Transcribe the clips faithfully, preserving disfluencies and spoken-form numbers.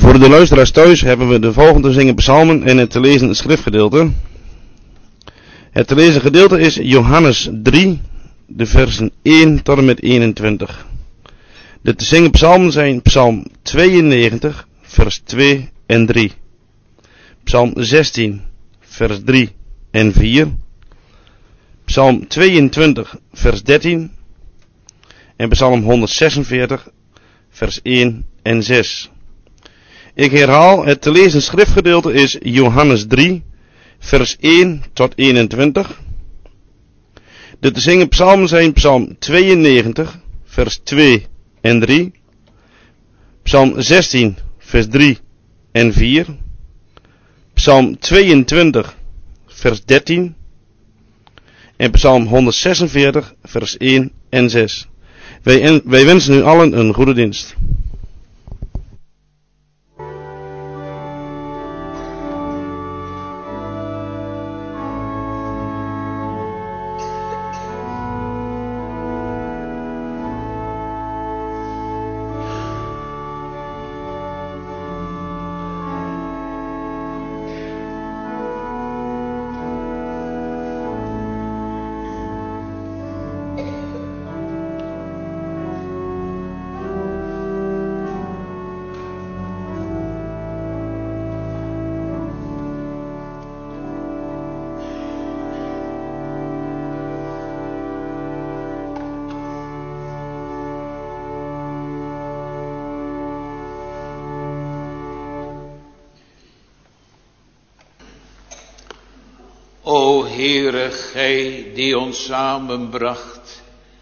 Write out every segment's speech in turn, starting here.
Voor de luisteraars thuis hebben we de volgende te zingen psalmen en het te lezen schriftgedeelte. Het te lezen gedeelte is Johannes drie, de versen één tot en met eenentwintig. De te zingen psalmen zijn psalm tweeënnegentig, vers twee en drie. Psalm zestien, vers drie en vier. Psalm tweeëntwintig, vers dertien. En psalm honderdzesenveertig, vers één en zes. Ik herhaal, het te lezen schriftgedeelte is Johannes drie, vers één tot eenentwintig. De te zingen psalmen zijn psalm tweeënnegentig, vers twee en drie. Psalm zestien, vers drie en vier. Psalm tweeëntwintig, vers dertien. En psalm honderdzesenveertig, vers één en zes. Wij, wij wensen u allen een goede dienst. O Heere, gij die ons samenbracht,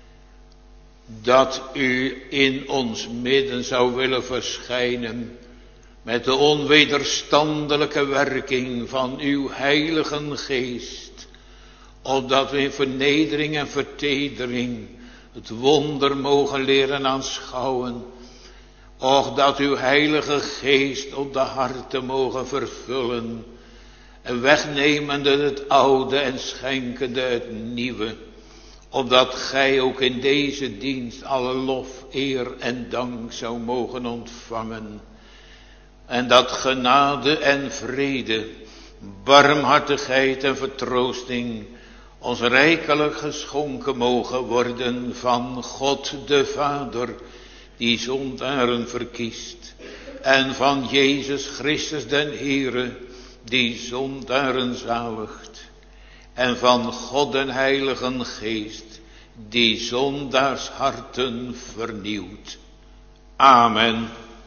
dat u in ons midden zou willen verschijnen met de onwederstandelijke werking van uw heilige geest, opdat we in vernedering en vertedering het wonder mogen leren aanschouwen, och dat uw heilige geest op de harten mogen vervullen, en wegnemende het oude en schenkende het nieuwe, opdat gij ook in deze dienst alle lof, eer en dank zou mogen ontvangen. En dat genade en vrede, barmhartigheid en vertroosting ons rijkelijk geschonken mogen worden van God de Vader, die zondaren verkiest, en van Jezus Christus den Heere, die zondaren zaligt, en van God den Heiligen Geest, die zondaars harten vernieuwt. Amen.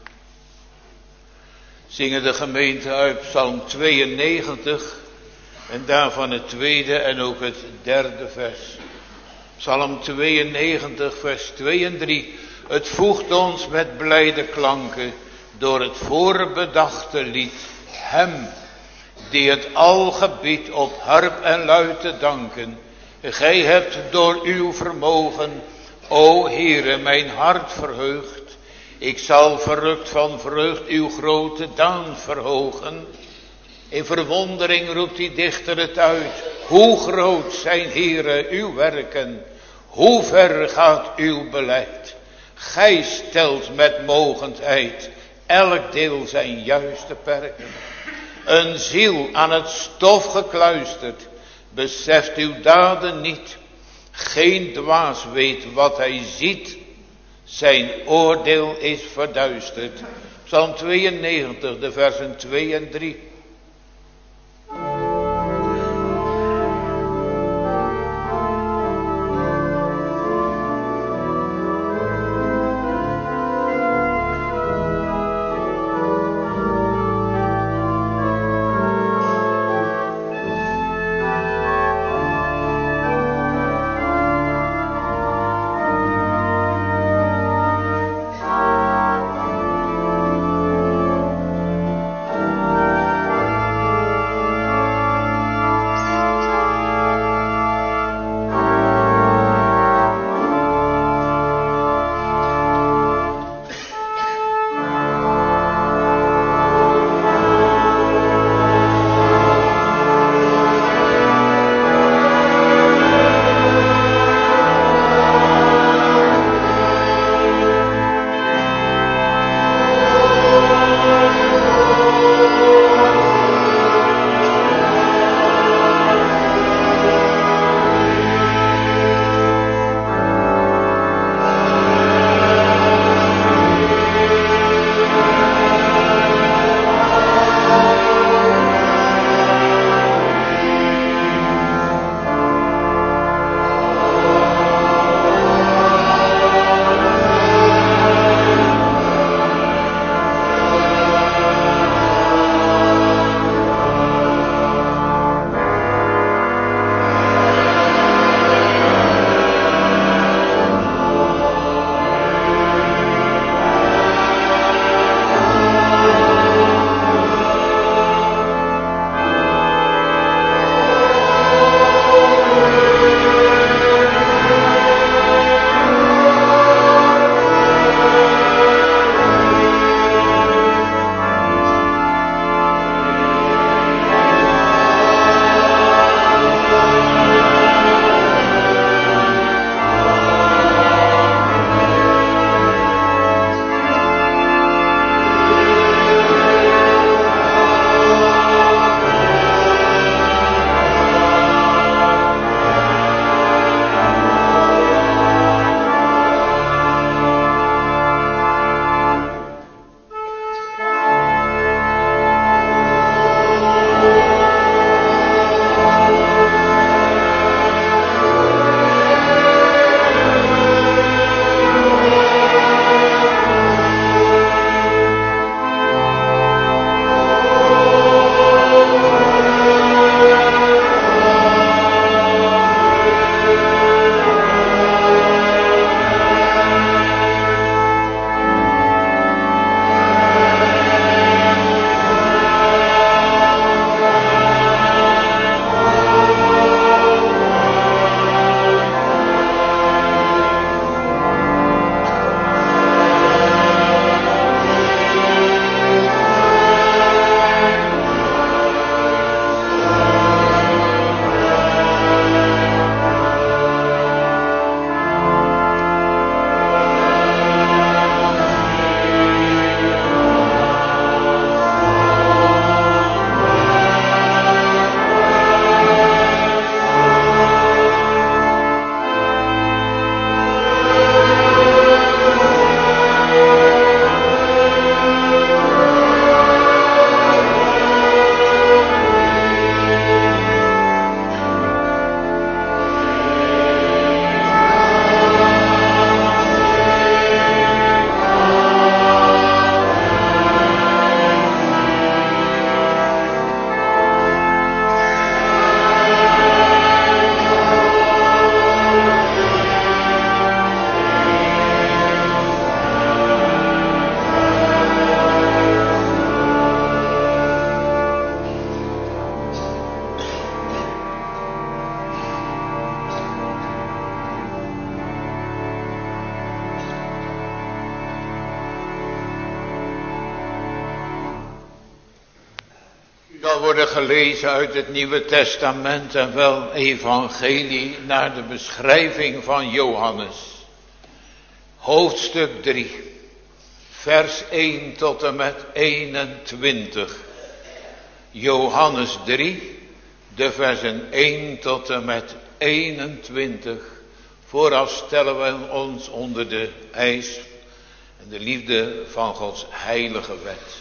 Zingen de gemeente uit Psalm tweeënnegentig en daarvan het tweede en ook het derde vers. Psalm tweeënnegentig, vers twee en drie. Het voegt ons met blijde klanken door het voorbedachte lied, hem die het al gebiedt op harp en luid te danken. Gij hebt door uw vermogen, o Heere, mijn hart verheugd. Ik zal verrukt van vreugd uw grote daad verhogen. In verwondering roept die dichter het uit. Hoe groot zijn, Heere, uw werken. Hoe ver gaat uw beleid. Gij stelt met mogendheid elk deel zijn juiste perken. Een ziel aan het stof gekluisterd, beseft uw daden niet. Geen dwaas weet wat hij ziet, zijn oordeel is verduisterd. Psalm tweeënnegentig, de versen twee en drie. worden gelezen uit het Nieuwe Testament en wel evangelie naar de beschrijving van Johannes. Hoofdstuk drie, vers één tot en met eenentwintig. Johannes drie, de versen één tot en met eenentwintig. Vooraf stellen we ons onder de eis en de liefde van Gods heilige wet.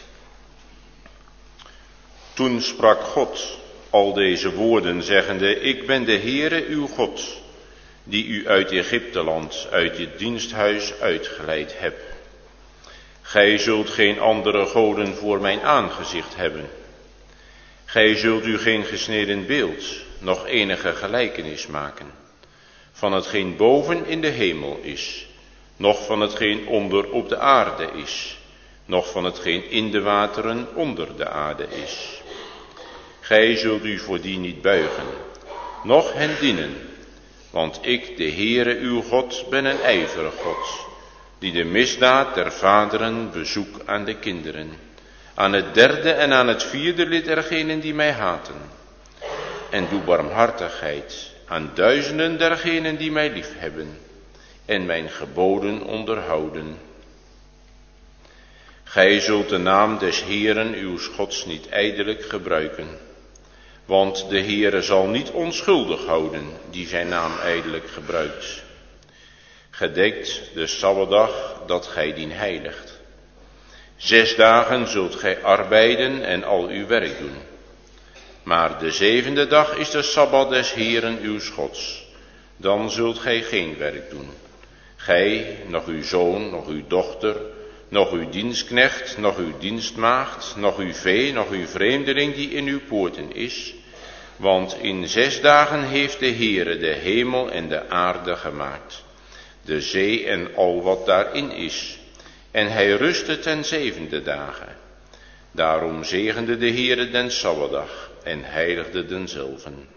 Toen sprak God al deze woorden, zeggende: Ik ben de Heere uw God, die u uit Egypteland, uit het diensthuis uitgeleid heb. Gij zult geen andere goden voor mijn aangezicht hebben. Gij zult u geen gesneden beeld, noch enige gelijkenis maken, van hetgeen boven in de hemel is, noch van hetgeen onder op de aarde is, noch van hetgeen in de wateren onder de aarde is. Gij zult u voor die niet buigen, noch hen dienen, want ik, de Heere uw God, ben een ijverig God, die de misdaad der vaderen bezoek aan de kinderen, aan het derde en aan het vierde lid dergenen die mij haten, en doe barmhartigheid aan duizenden dergenen die mij liefhebben, en mijn geboden onderhouden. Gij zult de naam des Heeren uws Gods niet ijdelijk gebruiken, want de Heere zal niet onschuldig houden die zijn naam ijdelijk gebruikt. Gedekt de Sabbatdag dat gij dien heiligt. Zes dagen zult gij arbeiden en al uw werk doen. Maar de zevende dag is de Sabbat des Heeren uws Gods. Dan zult gij geen werk doen. Gij, nog uw zoon, nog uw dochter, nog uw dienstknecht, nog uw dienstmaagd, nog uw vee, nog uw vreemdeling die in uw poorten is. Want in zes dagen heeft de Heere de hemel en de aarde gemaakt, de zee en al wat daarin is. En hij rustte ten zevende dagen. Daarom zegende de Heere den Sabbatdag en heiligde denzelven.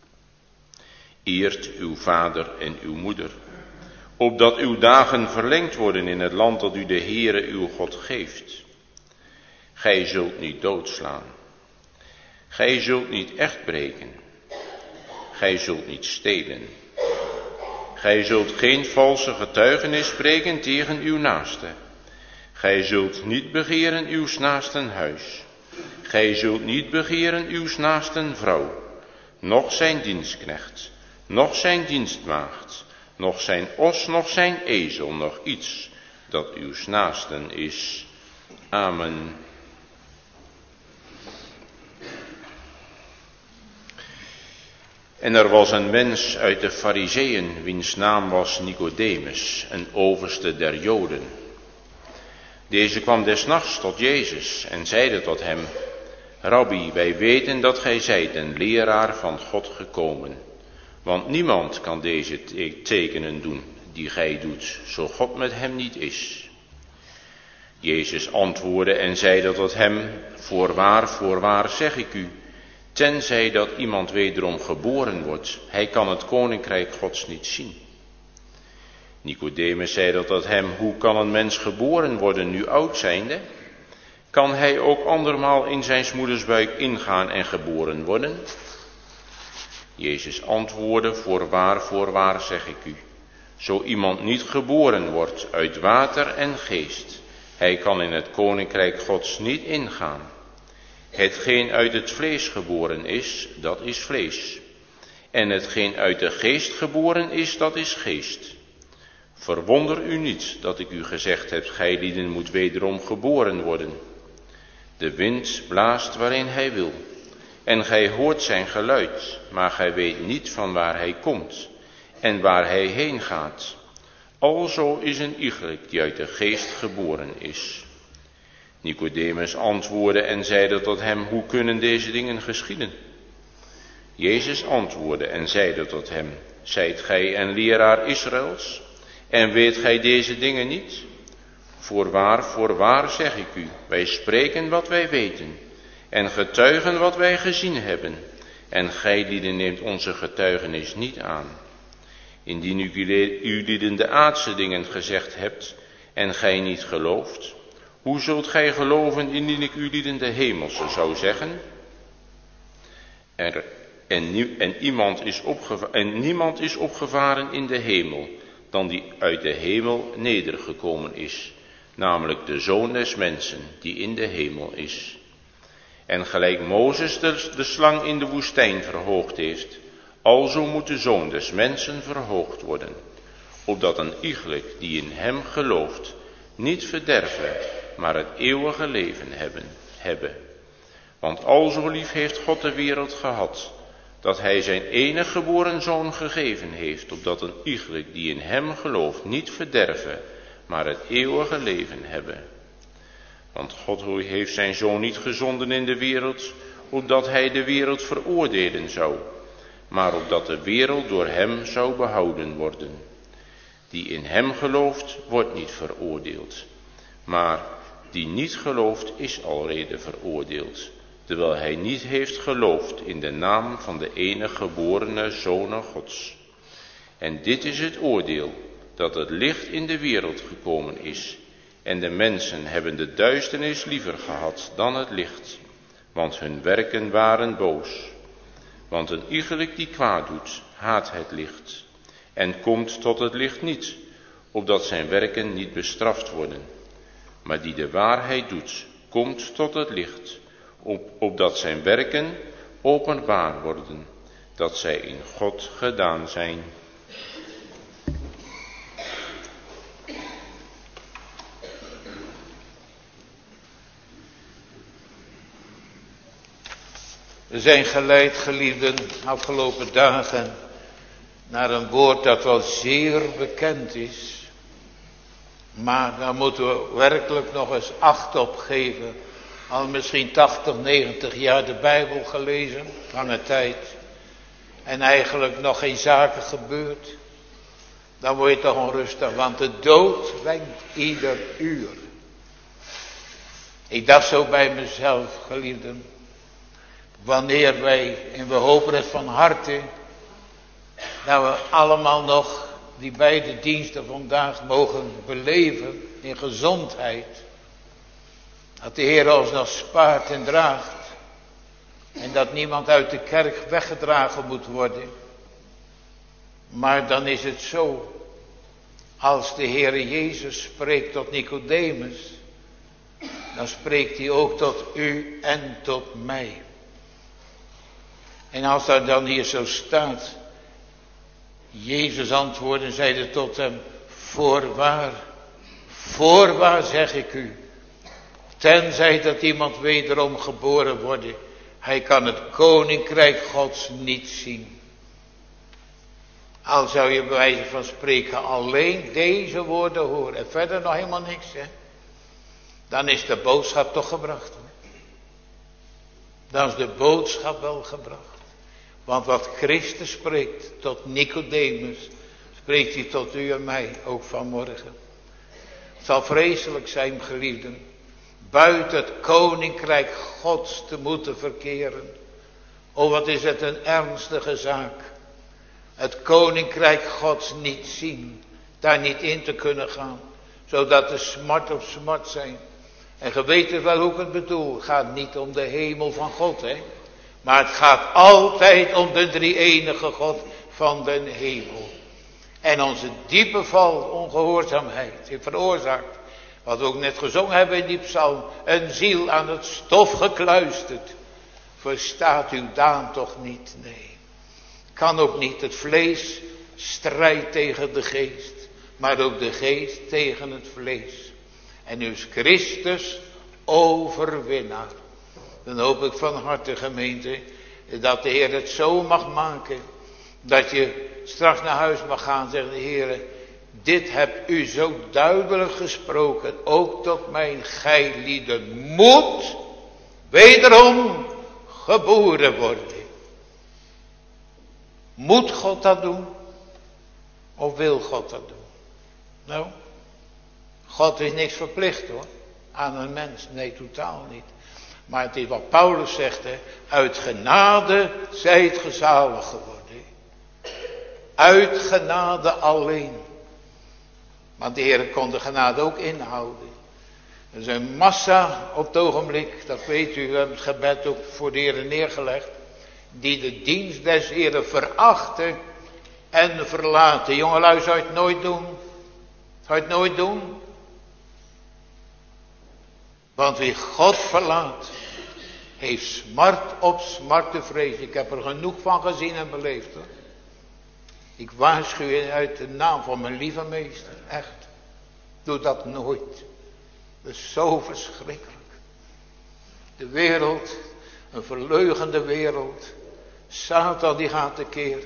Eert uw vader en uw moeder, opdat uw dagen verlengd worden in het land dat u de Heere uw God geeft. Gij zult niet doodslaan. Gij zult niet echt breken. Gij zult niet stelen. Gij zult geen valse getuigenis spreken tegen uw naaste. Gij zult niet begeren uws naasten huis. Gij zult niet begeren uws naasten vrouw, noch zijn dienstknecht, noch zijn dienstmaagd, noch zijn os, noch zijn ezel, noch iets dat uws naasten is. Amen. En er was een mens uit de Farizeeën, wiens naam was Nicodemus, een overste der Joden. Deze kwam des nachts tot Jezus en zeide tot hem: Rabbi, wij weten dat gij zijt een leraar van God gekomen, want niemand kan deze tekenen doen die gij doet, zo God met hem niet is. Jezus antwoordde en zeide tot hem: Voorwaar, voorwaar zeg ik u, tenzij dat iemand wederom geboren wordt, hij kan het koninkrijk Gods niet zien. Nicodemus zeide tot hem: Hoe kan een mens geboren worden nu oud zijnde? Kan hij ook andermaal in zijn moeders buik ingaan en geboren worden? Jezus antwoordde: Voorwaar, voorwaar zeg ik u, zo iemand niet geboren wordt uit water en geest, hij kan in het koninkrijk Gods niet ingaan. Hetgeen uit het vlees geboren is, dat is vlees. En hetgeen uit de geest geboren is, dat is geest. Verwonder u niet dat ik u gezegd heb, gijlieden moet wederom geboren worden. De wind blaast waarin hij wil, en gij hoort zijn geluid, maar gij weet niet van waar hij komt en waar hij heen gaat. Alzo is een iegelijk die uit de geest geboren is. Nicodemus antwoordde en zeide tot hem: Hoe kunnen deze dingen geschieden? Jezus antwoordde en zeide tot hem: Zijt gij een leraar Israëls, en weet gij deze dingen niet? Voorwaar, voorwaar zeg ik u, wij spreken wat wij weten, en getuigen wat wij gezien hebben, en gijlieden neemt onze getuigenis niet aan. Indien u lieden de aardse dingen gezegd hebt, en gij niet gelooft, hoe zult gij geloven indien ik u lieden de hemelse zou zeggen? Er, en, nie, en, iemand is opgeva- en niemand is opgevaren in de hemel, dan die uit de hemel nedergekomen is, namelijk de Zoon des mensen, die in de hemel is. En gelijk Mozes de, de slang in de woestijn verhoogd heeft, alzo moet de Zoon des mensen verhoogd worden, opdat een iegelijk die in hem gelooft, niet verderven, maar het eeuwige leven hebben. hebben. Want alzo lief heeft God de wereld gehad, dat hij zijn enige geboren Zoon gegeven heeft, opdat een iegelijk die in hem gelooft, niet verderven, maar het eeuwige leven hebben. Want God heeft zijn Zoon niet gezonden in de wereld, opdat hij de wereld veroordelen zou, maar opdat de wereld door hem zou behouden worden. Die in hem gelooft, wordt niet veroordeeld, maar die niet gelooft, is alreeds veroordeeld, terwijl hij niet heeft geloofd in de naam van de enige geborene Zoon Gods. En dit is het oordeel, dat het licht in de wereld gekomen is, en de mensen hebben de duisternis liever gehad dan het licht, want hun werken waren boos. Want een iegelijk die kwaad doet, haat het licht, en komt tot het licht niet, opdat zijn werken niet bestraft worden. Maar die de waarheid doet, komt tot het licht, op, opdat zijn werken openbaar worden, dat zij in God gedaan zijn. We zijn geleid, geliefden, afgelopen dagen naar een woord dat wel zeer bekend is. Maar daar moeten we werkelijk nog eens acht op geven. Al misschien tachtig, negentig jaar de Bijbel gelezen, lange tijd. En eigenlijk nog geen zaken gebeurd. Dan word je toch onrustig, want de dood wenkt ieder uur. Ik dacht zo bij mezelf, geliefden. Wanneer wij, en we hopen het van harte, dat we allemaal nog die beide diensten vandaag mogen beleven in gezondheid. Dat de Heer ons nog spaart en draagt. En dat niemand uit de kerk weggedragen moet worden. Maar dan is het zo, als de Heer Jezus spreekt tot Nicodemus, dan spreekt hij ook tot u en tot mij. En als daar dan hier zo staat, Jezus antwoordde en zeide tot hem, voorwaar, voorwaar zeg ik u, tenzij dat iemand wederom geboren wordt, hij kan het koninkrijk Gods niet zien. Al zou je bij wijze van spreken alleen deze woorden horen en verder nog helemaal niks, hè? Dan is de boodschap toch gebracht. Hoor. Dan is de boodschap wel gebracht. Want wat Christus spreekt tot Nicodemus, spreekt hij tot u en mij ook vanmorgen. Het zal vreselijk zijn, geliefden, buiten het koninkrijk Gods te moeten verkeren. Oh, wat is het een ernstige zaak. Het koninkrijk Gods niet zien, daar niet in te kunnen gaan, zodat de smart op smart zijn. En ge weet wel hoe ik het bedoel, het gaat niet om de hemel van God, hè. Maar het gaat altijd om de drie-enige God van de hemel. En onze diepe val, ongehoorzaamheid, heeft veroorzaakt, wat we ook net gezongen hebben in die psalm, een ziel aan het stof gekluisterd. Verstaat uw daan toch niet? Nee. Kan ook niet. Het vlees strijdt tegen de geest, maar ook de geest tegen het vlees. En nu is Christus overwinnaar. Dan hoop ik van harte, gemeente, dat de Heer het zo mag maken, dat je straks naar huis mag gaan en zeggen, Heer, dit hebt u zo duidelijk gesproken, ook tot mijn geilieden, moet wederom geboren worden. Moet God dat doen? Of wil God dat doen? Nou, God is niks verplicht hoor, aan een mens. Nee, totaal niet. Maar het is wat Paulus zegt, hè, uit genade zijt gezalig geworden. Uit genade alleen. Maar de Heer kon de genade ook inhouden. Er is een massa op het ogenblik, dat weet u, we hebben het gebed ook voor de Heer neergelegd, die de dienst des Heren verachten en verlaten. Jongelui, zou je het nooit doen? Zou je het nooit doen? Want wie God verlaat, heeft smart op smart te vrezen. Ik heb er genoeg van gezien en beleefd, hoor. Ik waarschuw je uit de naam van mijn lieve meester. Echt. Doe dat nooit. Dat is zo verschrikkelijk. De wereld, een verleugende wereld. Satan die gaat tekeer.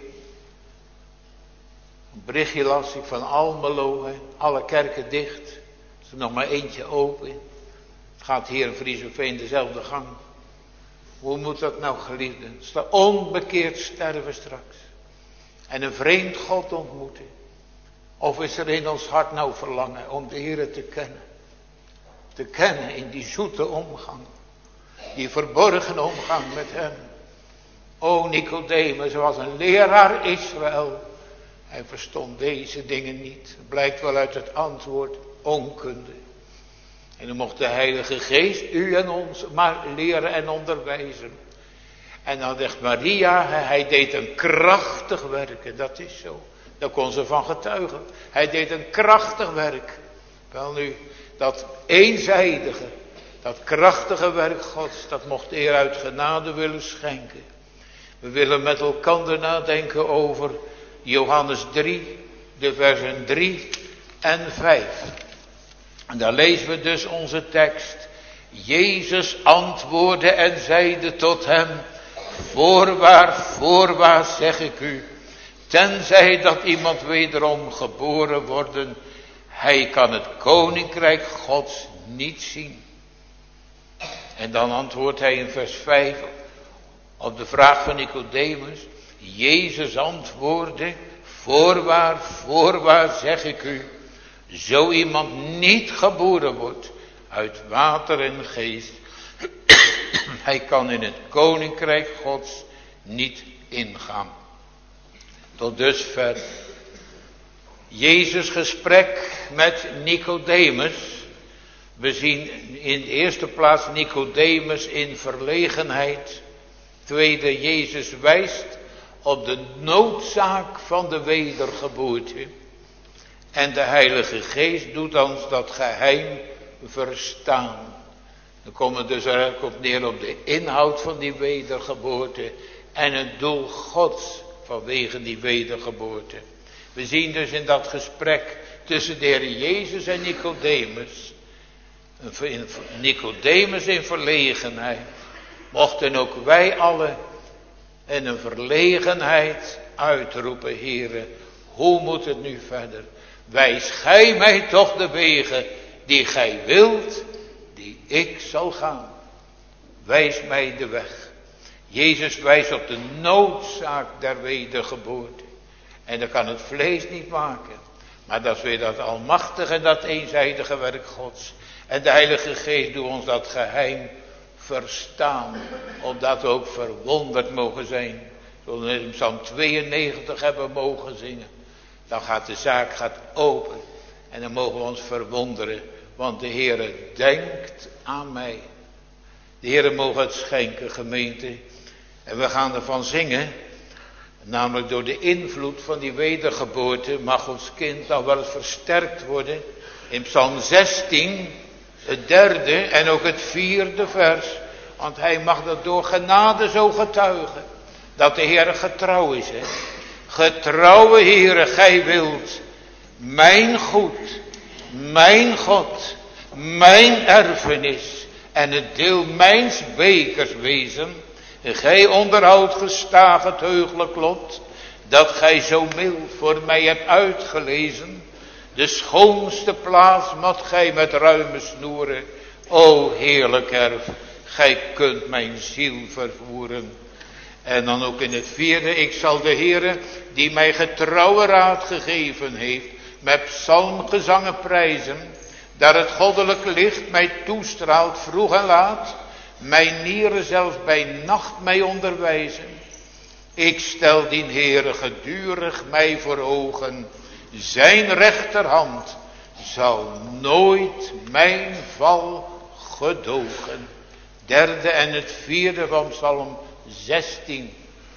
Een berichtje las ik van Almelo. Hè. Alle kerken dicht. Er is er nog maar eentje open. Het gaat hier in Friesenveen dezelfde gang. Hoe moet dat nou, geliefden? Het is de onbekeerd sterven straks. En een vreemd God ontmoeten. Of is er in ons hart nou verlangen om de Heere te kennen. Te kennen in die zoete omgang. Die verborgen omgang met hem. O Nicodemus was een leraar Israël. Hij verstond deze dingen niet. Het blijkt wel uit het antwoord onkunde. En dan mocht de Heilige Geest u en ons maar leren en onderwijzen. En dan zegt Maria, hij deed een krachtig werk. En dat is zo. Daar kon ze van getuigen. Hij deed een krachtig werk. Wel nu, dat eenzijdige, dat krachtige werk Gods, dat mocht eer uit genade willen schenken. We willen met elkaar nadenken over Johannes drie, de versen drie en vijf. En daar lezen we dus onze tekst. Jezus antwoordde en zeide tot hem: voorwaar, voorwaar zeg ik u, tenzij dat iemand wederom geboren worden, hij kan het koninkrijk Gods niet zien. En dan antwoordt hij in vers vijf op de vraag van Nicodemus. Jezus antwoordde: voorwaar, voorwaar zeg ik u, zo iemand niet geboren wordt uit water en geest, hij kan in het koninkrijk Gods niet ingaan. Tot dusver Jezus' gesprek met Nicodemus. We zien in de eerste plaats Nicodemus in verlegenheid. Tweede, Jezus wijst op de noodzaak van de wedergeboorte. En de Heilige Geest doet ons dat geheim verstaan. Dan komen we dus er ook op neer op de inhoud van die wedergeboorte. En het doel Gods vanwege die wedergeboorte. We zien dus in dat gesprek tussen de Heer Jezus en Nicodemus. Nicodemus in verlegenheid. Mochten ook wij allen in een verlegenheid uitroepen: Heere, hoe moet het nu verder? Wijs gij mij toch de wegen die gij wilt, die ik zal gaan. Wijs mij de weg. Jezus wijst op de noodzaak der wedergeboorte. En dat kan het vlees niet maken. Maar dat is weer dat almachtige en dat eenzijdige werk Gods. En de Heilige Geest doet ons dat geheim verstaan. Opdat we ook verwonderd mogen zijn. Zoals we in Psalm tweeënnegentig hebben mogen zingen. Dan gaat de zaak gaat open. En dan mogen we ons verwonderen. Want de Heere denkt aan mij. De Heere mogen het schenken, gemeente. En we gaan ervan zingen. Namelijk door de invloed van die wedergeboorte mag ons kind dan wel eens versterkt worden. In Psalm zestien, het derde en ook het vierde vers. Want hij mag dat door genade zo getuigen. Dat de Heere getrouw is. Hè? Getrouwe Heere, gij wilt mijn goed, mijn God, mijn erfenis en het deel mijns bekers wezen. Gij onderhoudt gestaag het heugelijk lot, dat gij zo mild voor mij hebt uitgelezen. De schoonste plaats mat gij met ruime snoeren. O heerlijk erf, gij kunt mijn ziel vervoeren. En dan ook in het vierde: ik zal de Heere, die mij getrouwe raad gegeven heeft, met psalmgezangen prijzen. Daar het goddelijk licht mij toestraalt vroeg en laat. Mijn nieren zelfs bij nacht mij onderwijzen. Ik stel dien Heere gedurig mij voor ogen. Zijn rechterhand zal nooit mijn val gedogen. Derde en het vierde van Psalm zestien.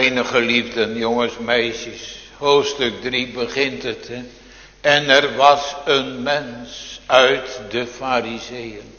Mijn geliefden jongens, meisjes, hoofdstuk drie begint het. Hè? En er was een mens uit de Farizeeën.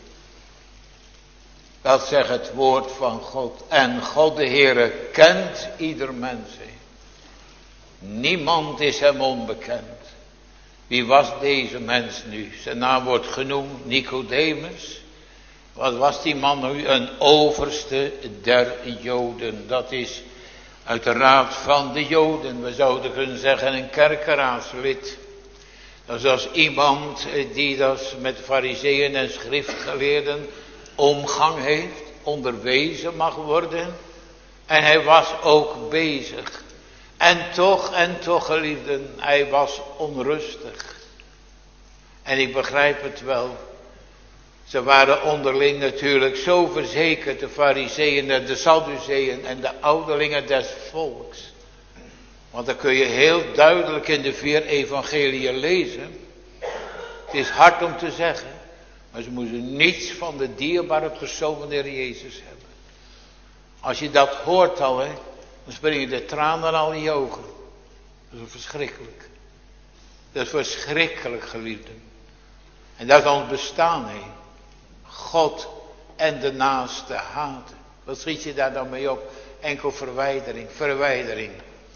Dat zegt het woord van God. En God de Heere kent ieder mens. Hè? Niemand is hem onbekend. Wie was deze mens nu? Zijn naam wordt genoemd Nicodemus. Wat was die man nu? Een overste der Joden. Dat is uit de raad van de Joden. We zouden kunnen zeggen een kerkeraadslid. Dat is als iemand die dat met farizeeën en schriftgeleerden omgang heeft. Onderwezen mag worden. En hij was ook bezig. En toch, en toch geliefden, hij was onrustig. En ik begrijp het wel. Ze waren onderling natuurlijk zo verzekerd, de Farizeeën en de Sadduceeën en de ouderlingen des volks. Want dan kun je heel duidelijk in de vier evangeliën lezen. Het is hard om te zeggen, maar ze moesten niets van de dierbare persoon van de Heer Jezus hebben. Als je dat hoort al, hè, dan springen de tranen al in je ogen. Dat is verschrikkelijk. Dat is verschrikkelijk, geliefden. En dat is ons bestaan, hè. God en de naaste haten. Wat schiet je daar dan mee op? Enkel verwijdering, verwijdering.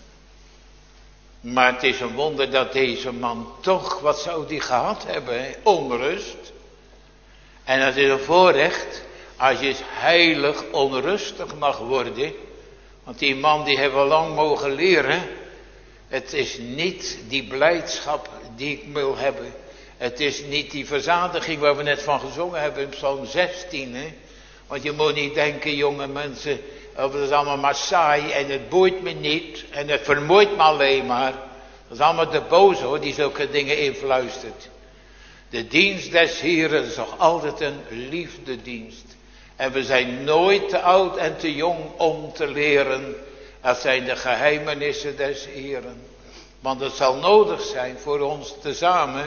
Maar het is een wonder dat deze man toch, wat zou die gehad hebben? Hè? Onrust. En het is een voorrecht als je heilig onrustig mag worden. Want die man die hebben we lang mogen leren. Het is niet die blijdschap die ik wil hebben. Het is niet die verzadiging waar we net van gezongen hebben in Psalm zestien. Hè? Want je moet niet denken, jonge mensen, of het is allemaal maar saai en het boeit me niet. En het vermoeit me alleen maar. Dat is allemaal de boze hoor, die zulke dingen influistert. De dienst des Heren is nog altijd een liefdedienst. En we zijn nooit te oud en te jong om te leren. Dat zijn de geheimenissen des Heren. Want het zal nodig zijn voor ons tezamen.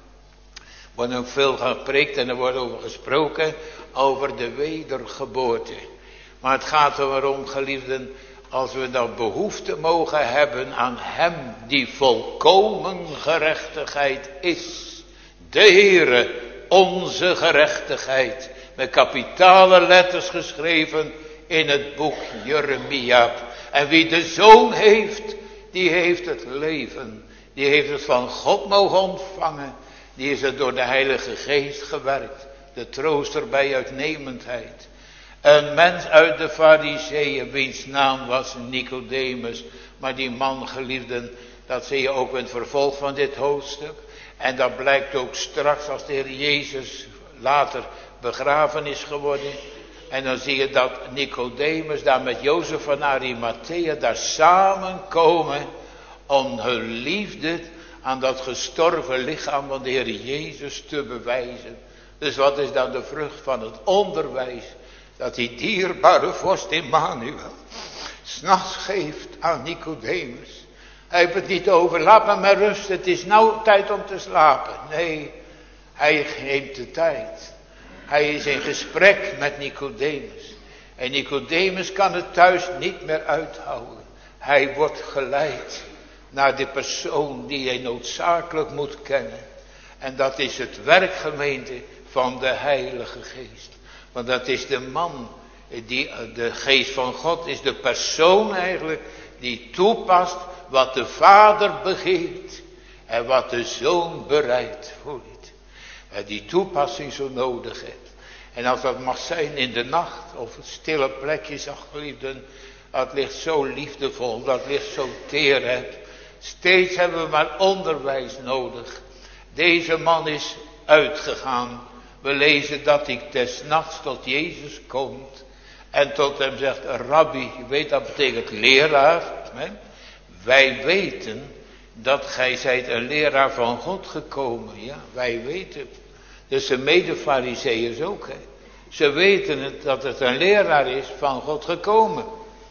Er wordt ook veel gepreekt en er wordt over gesproken over de wedergeboorte. Maar het gaat erom, geliefden, als we dan behoefte mogen hebben aan hem die volkomen gerechtigheid is. De Heere, onze gerechtigheid. Met kapitale letters geschreven in het boek Jeremia. En wie de Zoon heeft, die heeft het leven. Die heeft het van God mogen ontvangen. Die is het door de Heilige Geest gewerkt. De trooster bij uitnemendheid. Een mens uit de Farizeeën, wiens naam was Nicodemus. Maar die man, geliefden, dat zie je ook in het vervolg van dit hoofdstuk. En dat blijkt ook straks als de Heer Jezus later begraven is geworden. En dan zie je dat Nicodemus daar met Jozef van Arimathea daar samenkomen om hun liefde aan dat gestorven lichaam van de Heer Jezus te bewijzen. Dus wat is dan de vrucht van het onderwijs dat die dierbare vorst Immanuel 's nachts geeft aan Nicodemus? Hij heeft het niet over, laat me maar rusten, het is nou tijd om te slapen. Nee, hij neemt de tijd. Hij is in gesprek met Nicodemus. En Nicodemus kan het thuis niet meer uithouden. Hij wordt geleid naar de persoon die hij noodzakelijk moet kennen. En dat is het werk, gemeente, van de Heilige Geest. Want dat is de man, die, de geest van God is de persoon eigenlijk die toepast wat de Vader begeert en wat de Zoon bereidt voor dit. En die toepassing zo nodig heeft. En als dat mag zijn in de nacht of het stille plekjes, ach geliefden, dat ligt zo liefdevol, dat ligt zo teer. Hè. Steeds hebben we maar onderwijs nodig. Deze man is uitgegaan. We lezen dat hij des nachts tot Jezus komt. En tot hem zegt, Rabbi, je weet dat betekent leraar. Hè? Wij weten dat gij zijt een leraar van God gekomen. Ja, wij weten. Dus de mede-farizeeërs ook. Hè? Ze weten het, dat het een leraar is van God gekomen.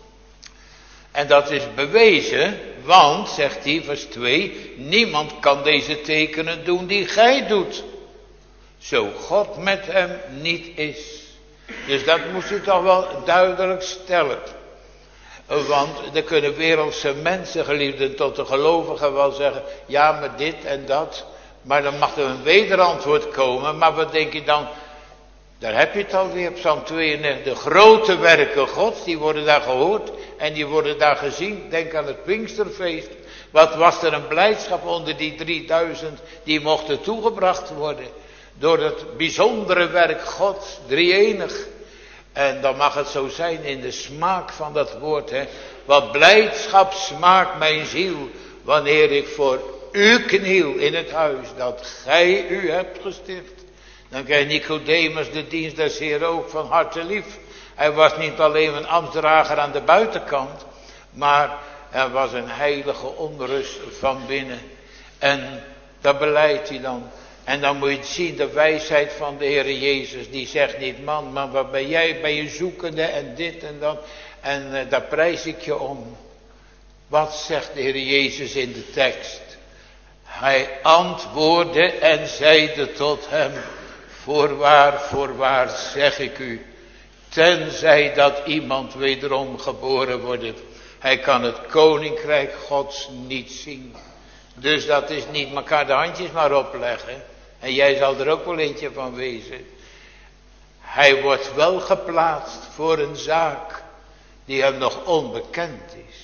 En dat is bewezen, want, zegt hij, vers twee, niemand kan deze tekenen doen die gij doet. Zo God met hem niet is. Dus dat moest u toch wel duidelijk stellen. Want er kunnen wereldse mensen, geliefden, tot de gelovigen wel zeggen, ja, maar dit en dat. Maar dan mag er een wederantwoord komen. Maar wat denk je dan? Daar heb je het alweer, Psalm tweeënnegentig. De grote werken Gods, die worden daar gehoord en die worden daar gezien. Denk aan het Pinksterfeest. Wat was er een blijdschap onder die drieduizend die mochten toegebracht worden. Door het bijzondere werk Gods, drie-enig. En dan mag het zo zijn in de smaak van dat woord. Hè. Wat blijdschap smaakt mijn ziel, wanneer ik voor u kniel in het huis dat gij u hebt gesticht. Dan krijgt Nicodemus de dienst des Heeren ook van harte lief. Hij was niet alleen een ambtsdrager aan de buitenkant, maar er was een heilige onrust van binnen. En dat beleidt hij dan. En dan moet je zien, de wijsheid van de Heere Jezus, die zegt niet, man, maar wat ben jij, ben je zoekende en dit en dat. En uh, daar prijs ik je om. Wat zegt de Heere Jezus in de tekst? Hij antwoordde en zeide tot hem, voorwaar, voorwaar zeg ik u, tenzij dat iemand wederom geboren wordt, hij kan het koninkrijk Gods niet zien. Dus dat is niet elkaar de handjes maar opleggen. En jij zal er ook wel eentje van wezen. Hij wordt wel geplaatst voor een zaak die hem nog onbekend is.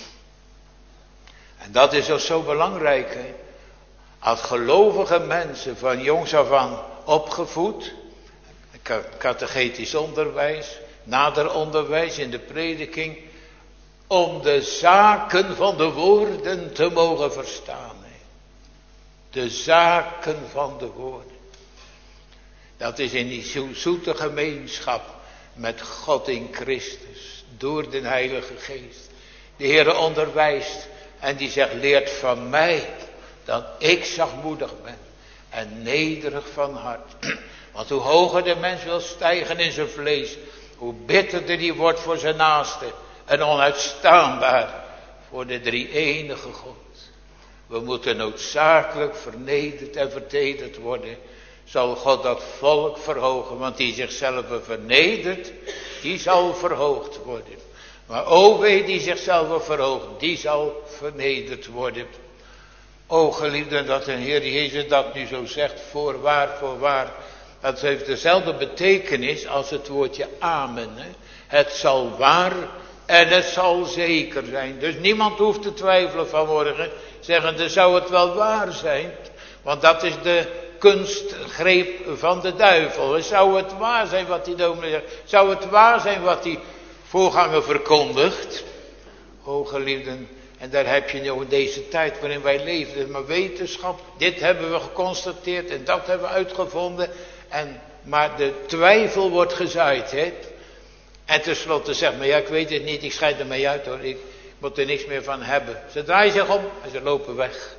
En dat is ook zo belangrijk. Hè? Als gelovige mensen van jongs af aan opgevoed, catechetisch onderwijs, nader onderwijs in de prediking, om de zaken van de woorden te mogen verstaan. De zaken van de woorden. Dat is in die zoete gemeenschap met God in Christus, door de Heilige Geest. De Heere onderwijst en die zegt, leert van mij dat ik zachtmoedig ben en nederig van hart. Want hoe hoger de mens wil stijgen in zijn vlees, hoe bitterder die wordt voor zijn naaste en onuitstaanbaar voor de drie-enige God. We moeten noodzakelijk vernederd en vertederd worden. Zal God dat volk verhogen. Want die zichzelf vernedert, die zal verhoogd worden. Maar o wee die zichzelf verhoogt, die zal vernederd worden. O geliefden, dat de Heer Jezus dat nu zo zegt, voorwaar, voorwaar. Dat heeft dezelfde betekenis als het woordje amen. Hè? Het zal waar en het zal zeker zijn. Dus niemand hoeft te twijfelen vanmorgen. Zeggende, zou het wel waar zijn? Want dat is de kunstgreep van de duivel. Zou het waar zijn wat die dominee zegt? Zou het waar zijn wat die voorganger verkondigt? O geliefden, en daar heb je nu in deze tijd waarin wij leven. Maar wetenschap, dit hebben we geconstateerd en dat hebben we uitgevonden. En, maar de twijfel wordt gezaaid. Hè? En tenslotte zegt men, ja ik weet het niet, ik scheid ermee uit hoor. Ik moet er niks meer van hebben. Ze draaien zich om en ze lopen weg.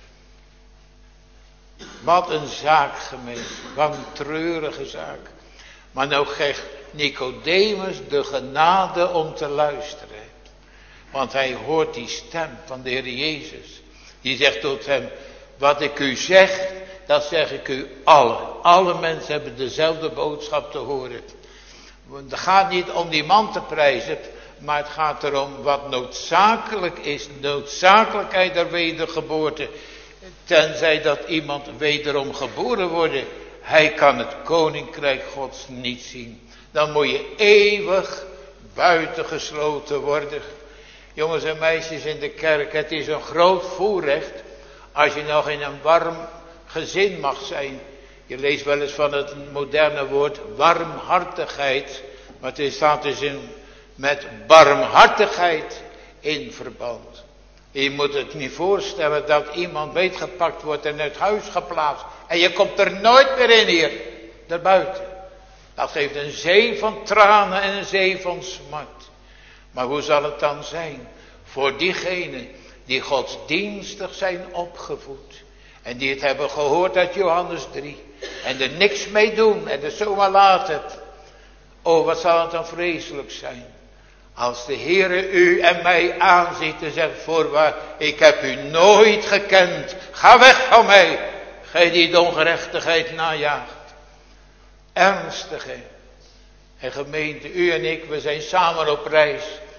Wat een zaak gemeente. Wat een treurige zaak. Maar nou krijgt Nicodemus de genade om te luisteren. Want hij hoort die stem van de Heer Jezus. Die zegt tot hem, wat ik u zeg, dat zeg ik u allen. Alle mensen hebben dezelfde boodschap te horen. Het gaat niet om die man te prijzen, maar het gaat erom wat noodzakelijk is. Noodzakelijkheid der wedergeboorte. Tenzij dat iemand wederom geboren wordt. Hij kan het koninkrijk Gods niet zien. Dan moet je eeuwig buitengesloten worden. Jongens en meisjes in de kerk, het is een groot voorrecht als je nog in een warm gezin mag zijn. Je leest wel eens van het moderne woord warmhartigheid, maar het staat dus in, met barmhartigheid in verband. Je moet het niet voorstellen dat iemand beetgepakt wordt en uit huis geplaatst en je komt er nooit meer in hier, daarbuiten. Dat geeft een zee van tranen en een zee van smart. Maar hoe zal het dan zijn voor diegenen die godsdienstig zijn opgevoed en die het hebben gehoord uit Johannes drie en er niks mee doen en er zomaar laten. Oh, wat zal het dan vreselijk zijn als de Heere u en mij aanziet en zegt, voorwaar, ik heb u nooit gekend, ga weg van mij, gij die de ongerechtigheid najaagt. Ernstig hè. En gemeente, u en ik, we zijn samen op reis.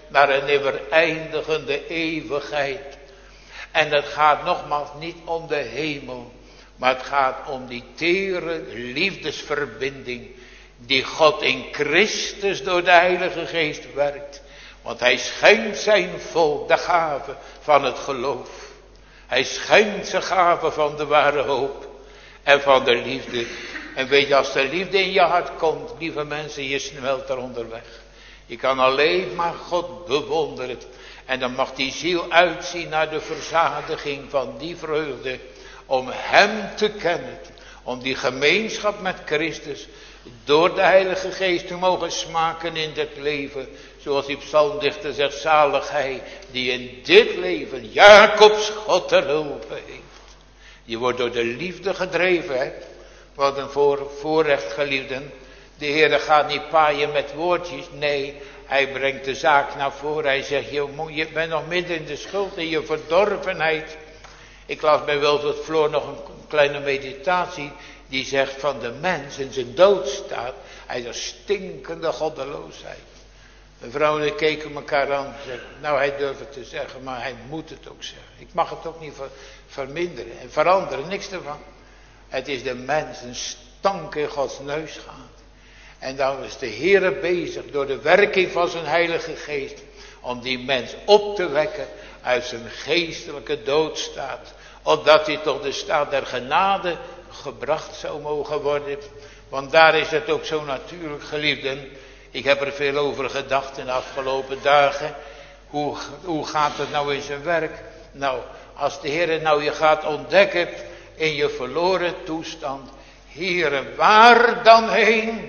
naar een eeuwig eindigende eeuwigheid. En het gaat nogmaals niet om de hemel, maar het gaat om die tere liefdesverbinding die God in Christus door de Heilige Geest werkt. Want hij schenkt zijn volk de gave van het geloof. Hij schenkt zijn gave van de ware hoop en van de liefde. En weet je, als de liefde in je hart komt, lieve mensen, je smelt er onderweg. Je kan alleen maar God bewonderen. En dan mag die ziel uitzien naar de verzadiging van die vreugde. Om hem te kennen. Om die gemeenschap met Christus door de Heilige Geest te mogen smaken in dit leven. Zoals die psalmdichter zegt, zalig hij die in dit leven Jacobs God ter hulp heeft. Je wordt door de liefde gedreven, hè. Wat een voor, voorrecht, geliefden. De Heer gaat niet paaien met woordjes. Nee, hij brengt de zaak naar voren. Hij zegt, je bent nog midden in de schuld en je verdorvenheid. Ik las bij Wilfred Floor nog een kleine meditatie. Die zegt van de mens in zijn doodstaat. Hij zegt stinkende goddeloosheid. De vrouwen keken elkaar aan en zeggen, nou hij durft het te zeggen, maar hij moet het ook zeggen. Ik mag het ook niet ver, verminderen en veranderen, niks ervan. Het is de mens een stank in Gods neus gaat. En dan is de Heere bezig door de werking van zijn Heilige Geest. Om die mens op te wekken uit zijn geestelijke doodstaat. Opdat hij tot de staat der genade gebracht zou mogen worden. Want daar is het ook zo natuurlijk, geliefden. Ik heb er veel over gedacht in de afgelopen dagen. Hoe, hoe gaat het nou in zijn werk? Nou, als de Heere nou je gaat ontdekken in je verloren toestand. Heere, waar dan heen?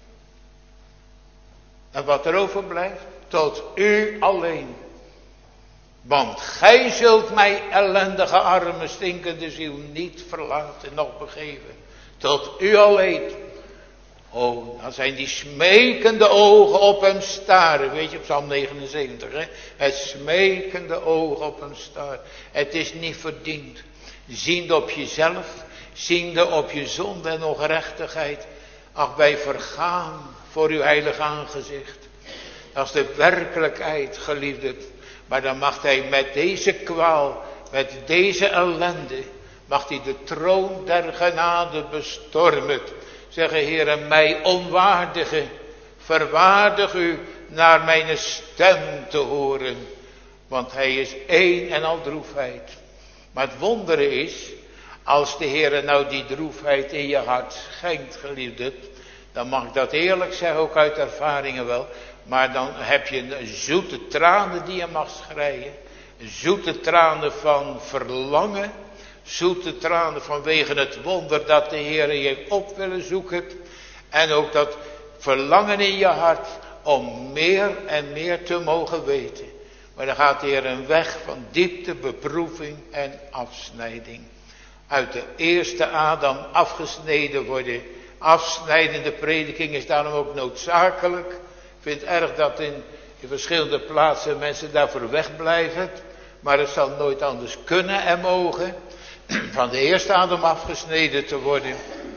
En wat er overblijft? Tot u alleen. Want gij zult mij, ellendige, arme, stinkende ziel, niet verlaten, nog begeven. Tot u alleen. Oh, dan zijn die smekende ogen op hem staren. Weet je, op Psalm negenenzeventig, hè? Het smekende ogen op hem staren. Het is niet verdiend. Ziende op jezelf, ziende op je zonde en ongerechtigheid. Ach, wij vergaan voor uw heilig aangezicht. Dat is de werkelijkheid, geliefde. Maar dan mag hij met deze kwaal, met deze ellende, mag hij de troon der genade bestormen. Zeggen, Heere, mij onwaardige, verwaardig u naar mijn stem te horen. Want hij is één en al droefheid. Maar het wondere is, als de Heere nou die droefheid in je hart schenkt, geliefde, dan mag ik dat eerlijk zeggen, ook uit ervaringen wel. Maar dan heb je zoete tranen die je mag schreien. Zoete tranen van verlangen. Zoete tranen vanwege het wonder dat de Heer je op willen zoeken. En ook dat verlangen in je hart om meer en meer te mogen weten. Maar dan gaat de Heer een weg van diepte, beproeving en afsnijding. Uit de eerste Adam afgesneden worden. Afsnijdende prediking is daarom ook noodzakelijk. Ik vind het erg dat in, in verschillende plaatsen mensen daarvoor wegblijven. Maar het zal nooit anders kunnen en mogen. Van de eerste Adam afgesneden te worden.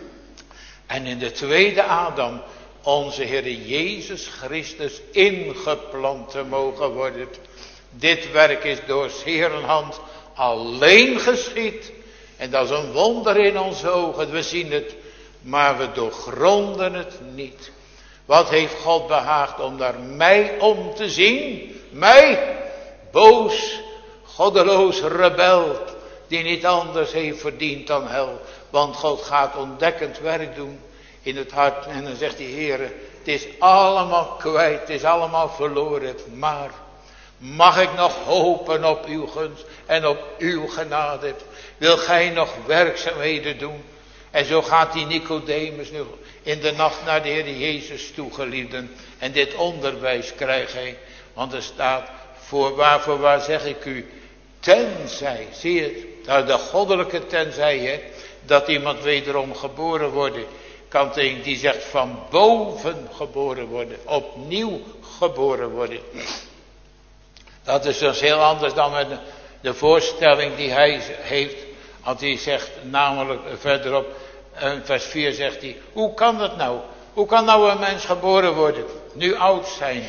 En in de tweede Adam onze Heer Jezus Christus ingeplant te mogen worden. Dit werk is door 's Heeren hand alleen geschied. En dat is een wonder in onze ogen. We zien het, maar we doorgronden het niet. Wat heeft God behaagd om naar mij om te zien? Mij, boos, goddeloos rebel, die niet anders heeft verdiend dan hel. Want God gaat ontdekkend werk doen in het hart. En dan zegt die Heere, het is allemaal kwijt, het is allemaal verloren. Maar mag ik nog hopen op uw gunst en op uw genade? Wil gij nog werkzaamheden doen? En zo gaat die Nicodemus nu in de nacht naar de Heer Jezus toe, geliefden. En dit onderwijs krijgt hij. Want er staat, voorwaar, voorwaar zeg ik u, tenzij, zie je het, nou de goddelijke tenzij, hè, dat iemand wederom geboren worden. Kant één die zegt van boven geboren worden, opnieuw geboren worden. Dat is dus heel anders dan met de voorstelling die hij heeft. Want hij zegt namelijk verderop, in vers vier zegt hij, hoe kan dat nou? Hoe kan nou een mens geboren worden, nu oud zijnde?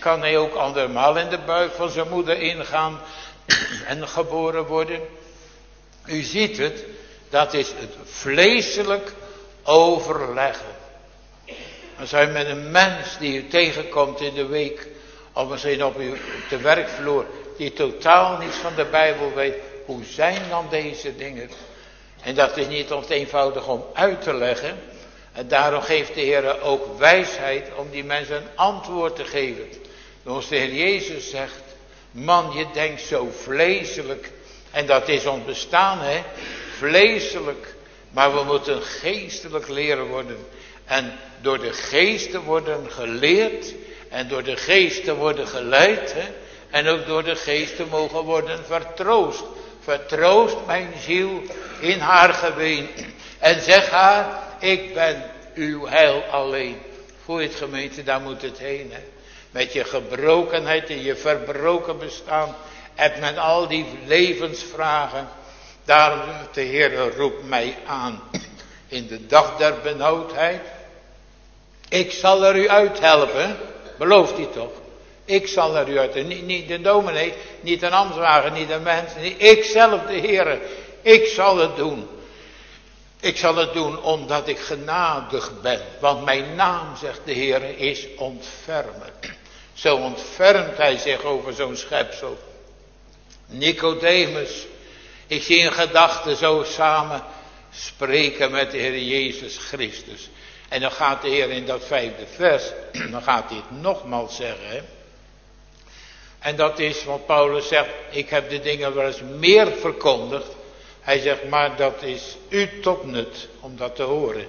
kan hij ook andermaal in de buik van zijn moeder ingaan en geboren worden. U ziet het, dat is het vleeselijk overleggen. Als u met een mens die u tegenkomt in de week, of misschien op, uw, op de werkvloer, die totaal niets van de Bijbel weet, hoe zijn dan deze dingen? En dat is niet altijd eenvoudig om uit te leggen. En daarom geeft de Heer ook wijsheid om die mensen een antwoord te geven. Zoals de Heer Jezus zegt, man, je denkt zo vleeselijk. En dat is ons bestaan, hè, vleeselijk. Maar we moeten geestelijk leren worden. En door de geest te worden geleerd. En door de geest te worden geleid. Hè, en ook door de geest te mogen worden vertroost. Vertroost mijn ziel in haar geween. En zeg haar, ik ben uw heil alleen. Voor het gemeente, daar moet het heen. Hè. Met je gebrokenheid en je verbroken bestaan. En met al die levensvragen. Daarom de Heer roept mij aan. In de dag der benauwdheid. Ik zal er u uithelpen. Belooft hij toch? Ik zal er u uit. Niet, niet de dominee, niet een ambtswagen, niet een mens. Niet, ik zelf de Heer. Ik zal het doen. Ik zal het doen omdat ik genadig ben. Want mijn naam, zegt de Heer, is ontfermen. Zo ontfermt hij zich over zo'n schepsel. Nicodemus. Ik zie in gedachten zo samen spreken met de Heer Jezus Christus. En dan gaat de Heer in dat vijfde vers, dan gaat hij het nogmaals zeggen. Hè? En dat is wat Paulus zegt, ik heb de dingen wel eens meer verkondigd. Hij zegt, maar dat is u tot nut om dat te horen.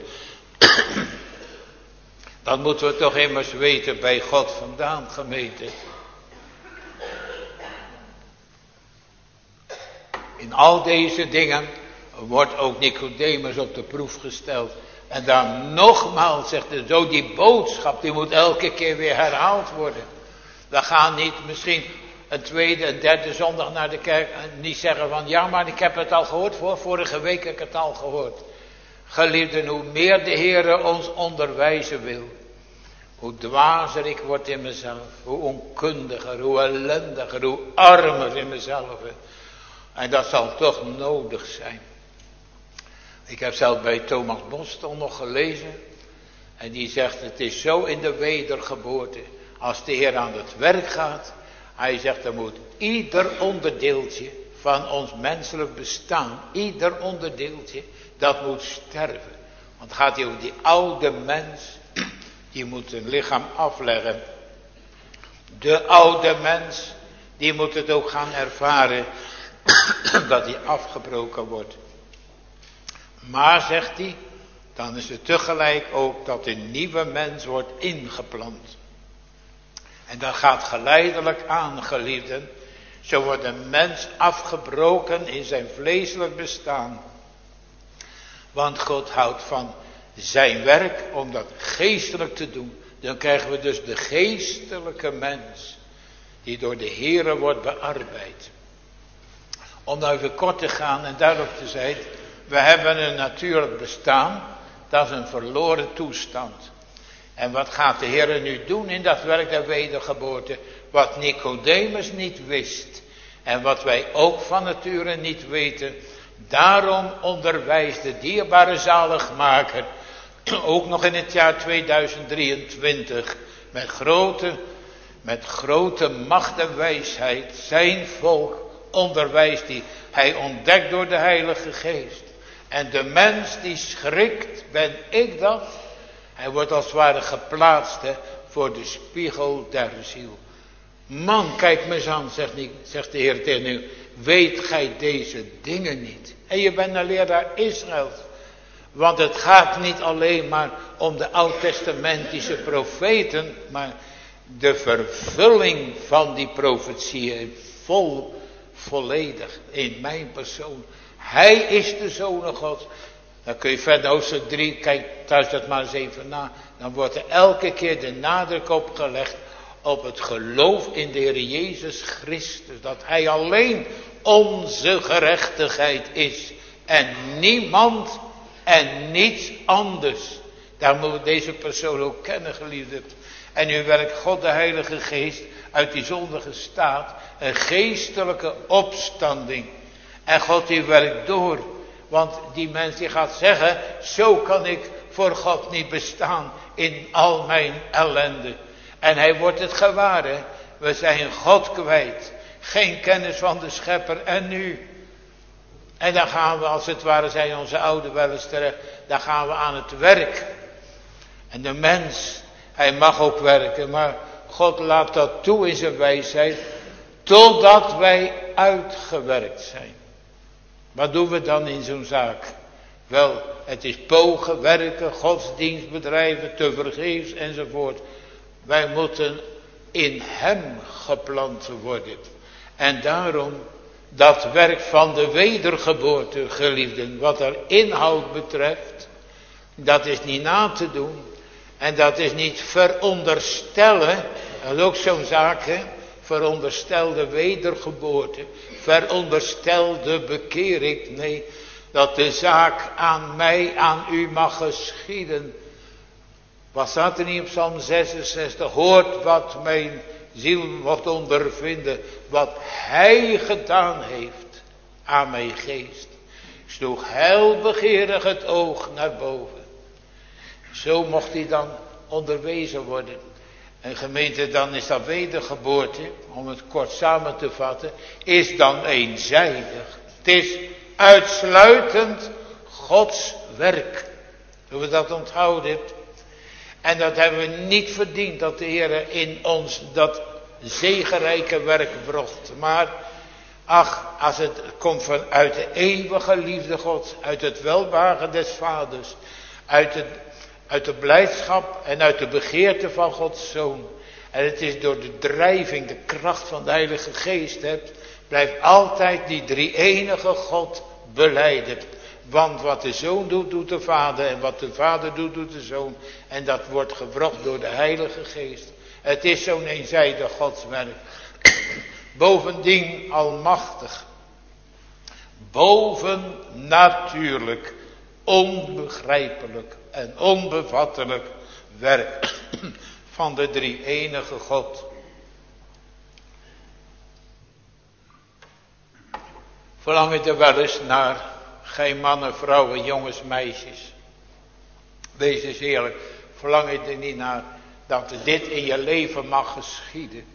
Dat moeten we toch immers weten bij God vandaan, gemeente. In al deze dingen wordt ook Nicodemus op de proef gesteld. En dan nogmaals zegt hij, zo die boodschap, die moet elke keer weer herhaald worden. We gaan niet misschien een tweede, een derde zondag naar de kerk en niet zeggen van, ja maar ik heb het al gehoord, voor vorige week heb ik het al gehoord. Geliefden, hoe meer de Heer ons onderwijzen wil, hoe dwazer ik word in mezelf, hoe onkundiger, hoe ellendiger, hoe armer in mezelf. En dat zal toch nodig zijn. Ik heb zelf bij Thomas Boston nog gelezen. En die zegt, het is zo in de wedergeboorte. Als de Heer aan het werk gaat. Hij zegt, er moet ieder onderdeeltje van ons menselijk bestaan. Ieder onderdeeltje, dat moet sterven. Want het gaat hier over die oude mens. Die moet een lichaam afleggen. De oude mens, die moet het ook gaan ervaren. Dat die afgebroken wordt. Maar, zegt hij, dan is het tegelijk ook dat een nieuwe mens wordt ingeplant. En dat gaat geleidelijk aan, geliefden. Zo wordt een mens afgebroken in zijn vleeselijk bestaan. Want God houdt van zijn werk om dat geestelijk te doen. Dan krijgen we dus de geestelijke mens die door de Heere wordt bearbeid. Om nou even kort te gaan en duidelijk te zijn. We hebben een natuurlijk bestaan. Dat is een verloren toestand. En wat gaat de Heer nu doen in dat werk der wedergeboorte? Wat Nicodemus niet wist. En wat wij ook van nature niet weten. Daarom onderwijst de dierbare zaligmaker. Ook nog in het jaar tweeduizend drieëntwintig. Met grote, met grote macht en wijsheid. Zijn volk onderwijst hij. Hij ontdekt door de Heilige Geest. En de mens die schrikt, ben ik dat? Hij wordt als het ware geplaatst hè, voor de spiegel der ziel. Man, kijk me eens aan, zegt, niet, zegt de Heer tegen u. Weet gij deze dingen niet? En je bent een leraar Israël. Want het gaat niet alleen maar om de oud-testamentische profeten. Maar de vervulling van die profetieën vol, volledig in mijn persoon. Hij is de Zoon God. Dan kun je verder hoofdstuk drie, kijk thuis dat maar eens even na. Dan wordt er elke keer de nadruk opgelegd op het geloof in de Heer Jezus Christus. Dat Hij alleen onze gerechtigheid is. En niemand en niets anders. Daar moet deze persoon ook kennen, geliefde. En nu werkt God de Heilige Geest uit die zondige staat een geestelijke opstanding. En God die werkt door. Want die mens die gaat zeggen, zo kan ik voor God niet bestaan in al mijn ellende. En hij wordt het gewaar, hè? We zijn God kwijt. Geen kennis van de schepper en nu. En dan gaan we, als het ware zijn onze ouderen wel eens terecht, dan gaan we aan het werk. En de mens, hij mag ook werken, maar God laat dat toe in zijn wijsheid, totdat wij uitgewerkt zijn. Wat doen we dan in zo'n zaak? Wel, het is pogen, werken, godsdienst bedrijven, tevergeefs enzovoort. Wij moeten in hem geplant worden. En daarom dat werk van de wedergeboorte, geliefden, wat er inhoud betreft, dat is niet na te doen. En dat is niet veronderstellen, dat is ook zo'n zaak, hè? Veronderstelde wedergeboorte, veronderstelde bekering. Nee, dat de zaak aan mij, aan u mag geschieden. Wat staat er niet op Psalm zesenzestig? Hoort wat mijn ziel mocht ondervinden, wat hij gedaan heeft aan mijn geest. Ik sloeg heilbegeerig het oog naar boven. Zo mocht hij dan onderwezen worden. En gemeente, dan is dat wedergeboorte, om het kort samen te vatten, is dan eenzijdig. Het is uitsluitend Gods werk. Hoe we dat onthouden. En dat hebben we niet verdiend, dat de Heer in ons dat zegenrijke werk bracht. Maar, ach, als het komt vanuit de eeuwige liefde Gods, uit het welbehagen des Vaders, uit het Uit de blijdschap en uit de begeerte van Gods Zoon. En het is door de drijving, de kracht van de Heilige Geest hebt, blijft altijd die drie-enige God belijden. Want wat de Zoon doet, doet de Vader. En wat de Vader doet, doet de Zoon. En dat wordt gewrocht door de Heilige Geest. Het is zo'n eenzijdig Godswerk. Bovendien almachtig. Bovennatuurlijk. Onbegrijpelijk en onbevattelijk werk van de drie-enige God. Verlang je er wel eens naar, gij mannen, vrouwen, jongens, meisjes. Wees eens eerlijk, verlang je er niet naar dat dit in je leven mag geschieden.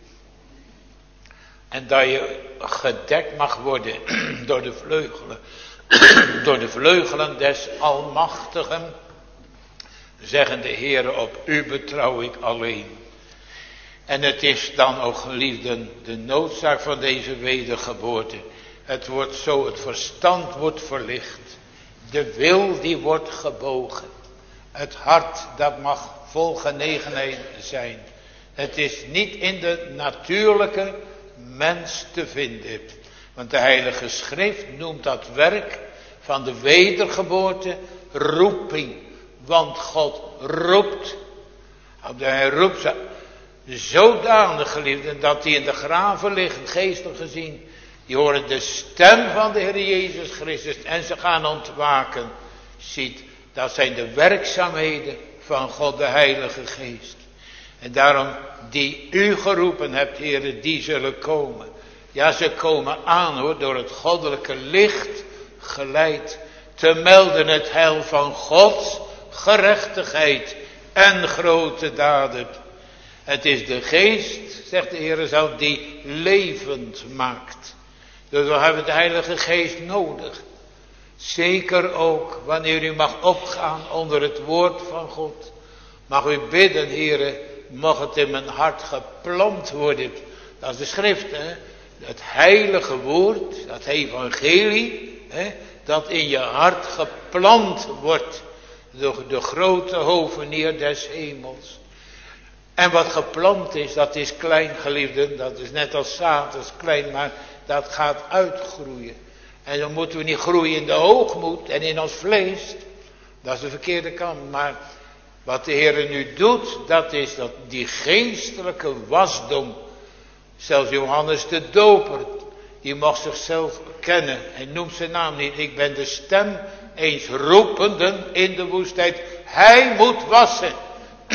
En dat je gedekt mag worden door de vleugelen. Door de vleugelen des Almachtigen, zeggen de Heere, op u betrouw ik alleen. En het is dan ook, geliefden, de noodzaak van deze wedergeboorte. Het wordt zo, het verstand wordt verlicht. De wil die wordt gebogen. Het hart dat mag vol genegenheid zijn. Het is niet in de natuurlijke mens te vinden. Want de Heilige Schrift noemt dat werk van de wedergeboorte roeping. Want God roept. Hij roept ze zodanig, geliefden, dat die in de graven liggen, geestelijk gezien. Die horen de stem van de Heer Jezus Christus en ze gaan ontwaken. Ziet, dat zijn de werkzaamheden van God de Heilige Geest. En daarom, die u geroepen hebt, heren, die zullen komen. Ja, ze komen aan, hoor, door het goddelijke licht geleid. Te melden het heil van Gods gerechtigheid en grote daden. Het is de geest, zegt de Heer zelf, die levend maakt. Dus we hebben de Heilige Geest nodig. Zeker ook wanneer u mag opgaan onder het woord van God. Mag u bidden, Heere, mag het in mijn hart geplant worden. Dat is de schrift, hè. Het heilige woord, dat evangelie, hè, dat in je hart geplant wordt. Door de grote hovenier des hemels. En wat geplant is, dat is klein, geliefden. Dat is net als zaad, dat is klein, maar dat gaat uitgroeien. En dan moeten we niet groeien in de hoogmoed en in ons vlees. Dat is de verkeerde kant. Maar wat de Heer nu doet, dat is dat die geestelijke wasdom. Zelfs Johannes de Doper, die mocht zichzelf kennen. Hij noemt zijn naam niet. Ik ben de stem eens roependen in de woestijn. Hij moet wassen.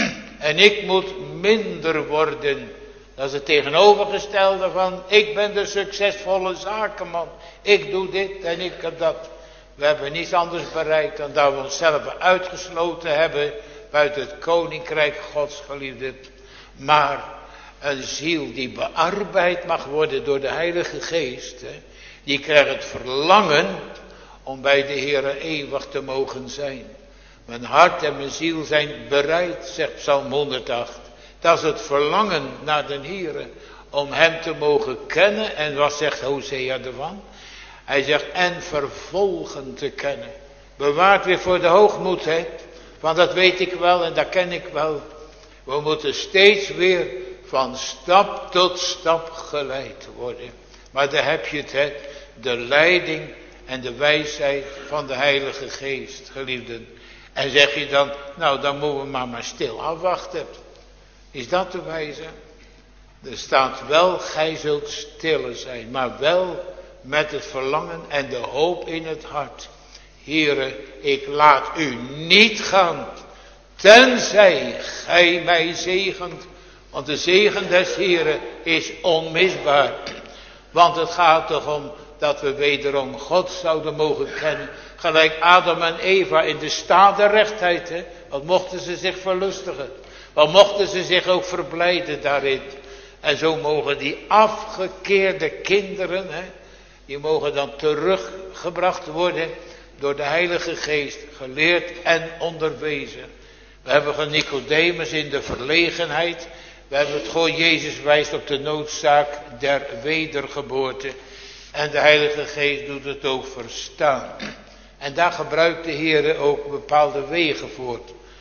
En ik moet minder worden. Dat is het tegenovergestelde van, ik ben de succesvolle zakenman. Ik doe dit en ik heb dat. We hebben niets anders bereikt dan dat we onszelf uitgesloten hebben buiten het koninkrijk Gods, geliefde. Maar een ziel die bearbeid mag worden door de Heilige Geest, hè, die krijgt het verlangen om bij de Heere eeuwig te mogen zijn. Mijn hart en mijn ziel zijn bereid, zegt Psalm honderdacht. Dat is het verlangen naar de Heere, om hem te mogen kennen. En wat zegt Hosea ervan? Hij zegt, en vervolgen te kennen. Bewaard weer voor de hoogmoed, hè. Want dat weet ik wel en dat ken ik wel. We moeten steeds weer van stap tot stap geleid worden. Maar daar heb je het, hè. De leiding en de wijsheid van de Heilige Geest, geliefden. En zeg je dan, nou dan moeten we maar maar stil afwachten. Is dat de wijze? Er staat wel, gij zult stille zijn, maar wel met het verlangen en de hoop in het hart. Heere, ik laat u niet gaan, tenzij gij mij zegent. Want de zegen des Heeren is onmisbaar. Want het gaat toch om dat we wederom God zouden mogen kennen. Gelijk Adam en Eva in de staat der rechtheid. Hè? Wat mochten ze zich verlustigen. Wat mochten ze zich ook verblijden daarin. En zo mogen die afgekeerde kinderen, hè, die mogen dan teruggebracht worden door de Heilige Geest, geleerd en onderwezen. We hebben van Nicodemus in de verlegenheid. We hebben het gewoon, Jezus wijst op de noodzaak der wedergeboorte. En de Heilige Geest doet het ook verstaan. En daar gebruikt de Heer ook bepaalde wegen voor.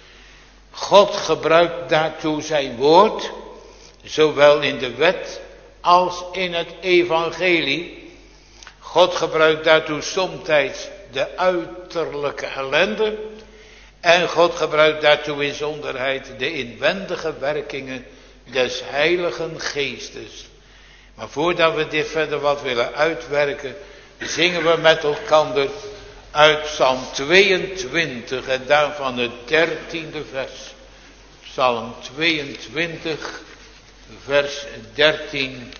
God gebruikt daartoe zijn woord, zowel in de wet als in het evangelie. God gebruikt daartoe somtijds de uiterlijke ellende. En God gebruikt daartoe in zonderheid de inwendige werkingen des Heiligen Geestes. Maar voordat we dit verder wat willen uitwerken, zingen we met elkaar uit Psalm tweeëntwintig en daarvan het dertiende vers. Psalm tweeëntwintig, vers dertien.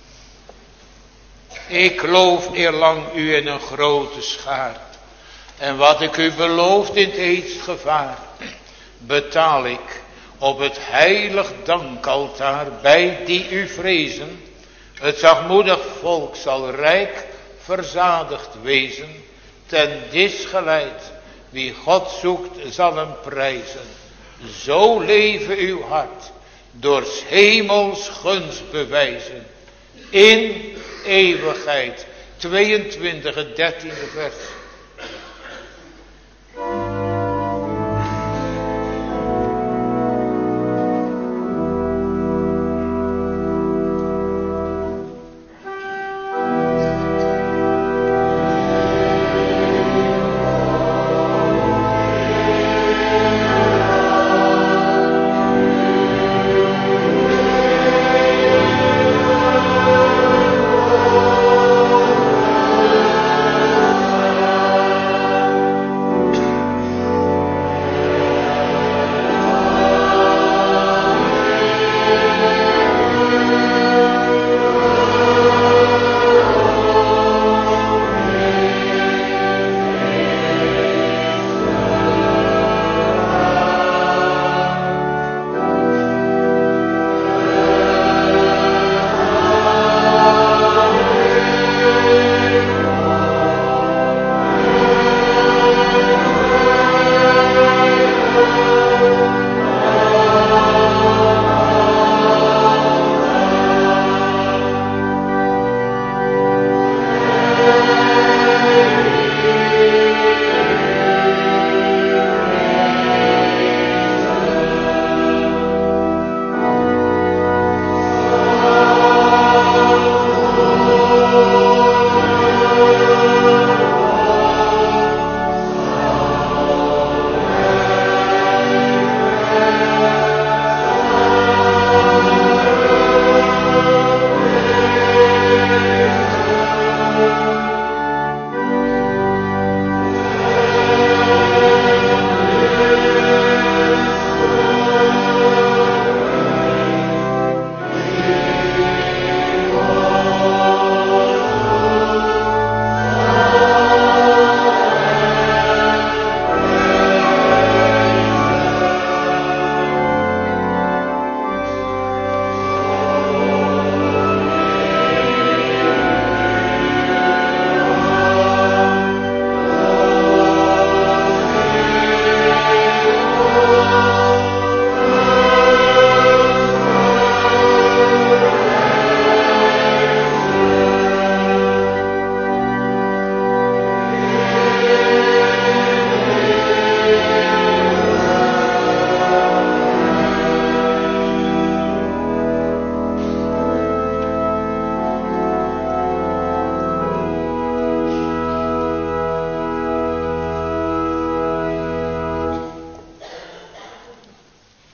Ik loof eerlang u in een grote schaar. En wat ik u beloofd in het eedsgevaar, betaal ik op het heilig dankaltaar bij die u vrezen. Het zachtmoedig volk zal rijk verzadigd wezen. Ten dis geleid, wie God zoekt zal hem prijzen. Zo leven uw hart, door 's hemels gunst bewijzen. In eeuwigheid. tweeëntwintig, het dertiende vers.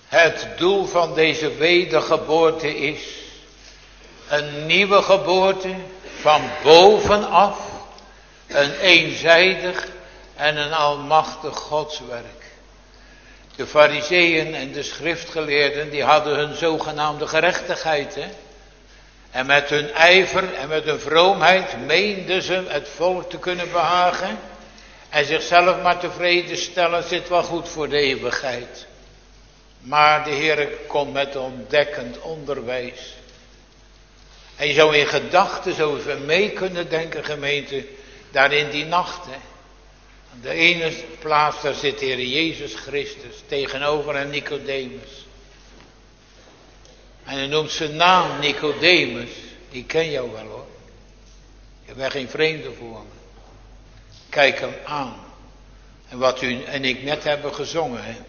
Het doel van deze wedergeboorte is een nieuwe geboorte van bovenaf, een eenzijdig en een almachtig godswerk. De farizeeën en de schriftgeleerden die hadden hun zogenaamde gerechtigheid. Hè? En met hun ijver en met hun vroomheid meenden ze het volk te kunnen behagen. En zichzelf maar tevreden stellen, zit wel goed voor de eeuwigheid. Maar de Heer komt met ontdekkend onderwijs. En je zou in gedachten zo even mee kunnen denken, gemeente, daar in die nacht. Hè. Aan de ene plaats, daar zit de Heer Jezus Christus tegenover een Nicodemus. En hij noemt zijn naam Nicodemus. Die ken jou wel hoor. Je bent geen vreemde voor me. Kijk hem aan. En wat u en ik net hebben gezongen. Hè.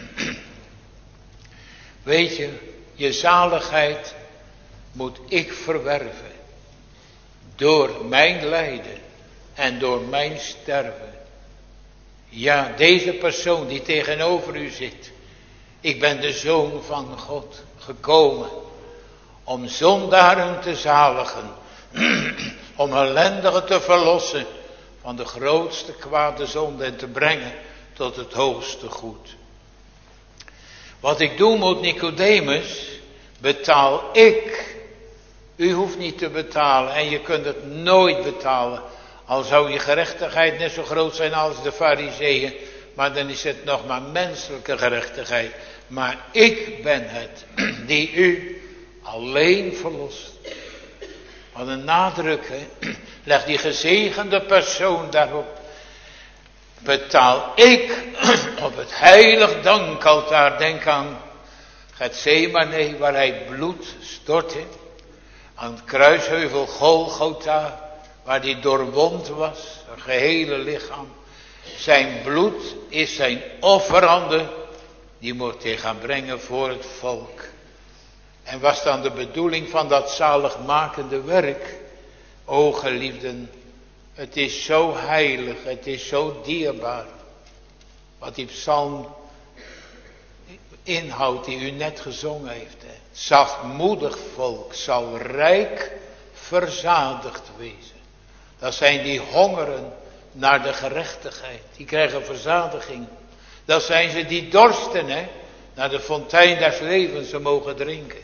Weet je, je zaligheid moet ik verwerven. Door mijn lijden en door mijn sterven. Ja, deze persoon die tegenover u zit. Ik ben de Zoon van God gekomen. Om zondaren te zaligen. Om ellendigen te verlossen. Van de grootste kwade zonde en te brengen tot het hoogste goed. Wat ik doen moet, Nicodemus, betaal ik. U hoeft niet te betalen en je kunt het nooit betalen. Al zou je gerechtigheid net zo groot zijn als de farizeeën. Maar dan is het nog maar menselijke gerechtigheid. Maar ik ben het die u alleen verlost. Wat een nadruk, hè. Leg die gezegende persoon daarop. Betaal ik op het heilig dankaltaar. Denk aan Gethsemane waar hij bloed stortte. Aan het kruisheuvel Golgotha waar hij doorwond was. Zijn gehele lichaam. Zijn bloed is zijn offerande. Die moet hij gaan brengen voor het volk. En was dan de bedoeling van dat zaligmakende werk. O geliefden. Het is zo heilig, het is zo dierbaar. Wat die psalm inhoudt die u net gezongen heeft. Hè. Zachtmoedig volk zal rijk verzadigd wezen. Dat zijn die hongeren naar de gerechtigheid. Die krijgen verzadiging. Dat zijn ze die dorsten, hè, naar de fontein des levens ze mogen drinken.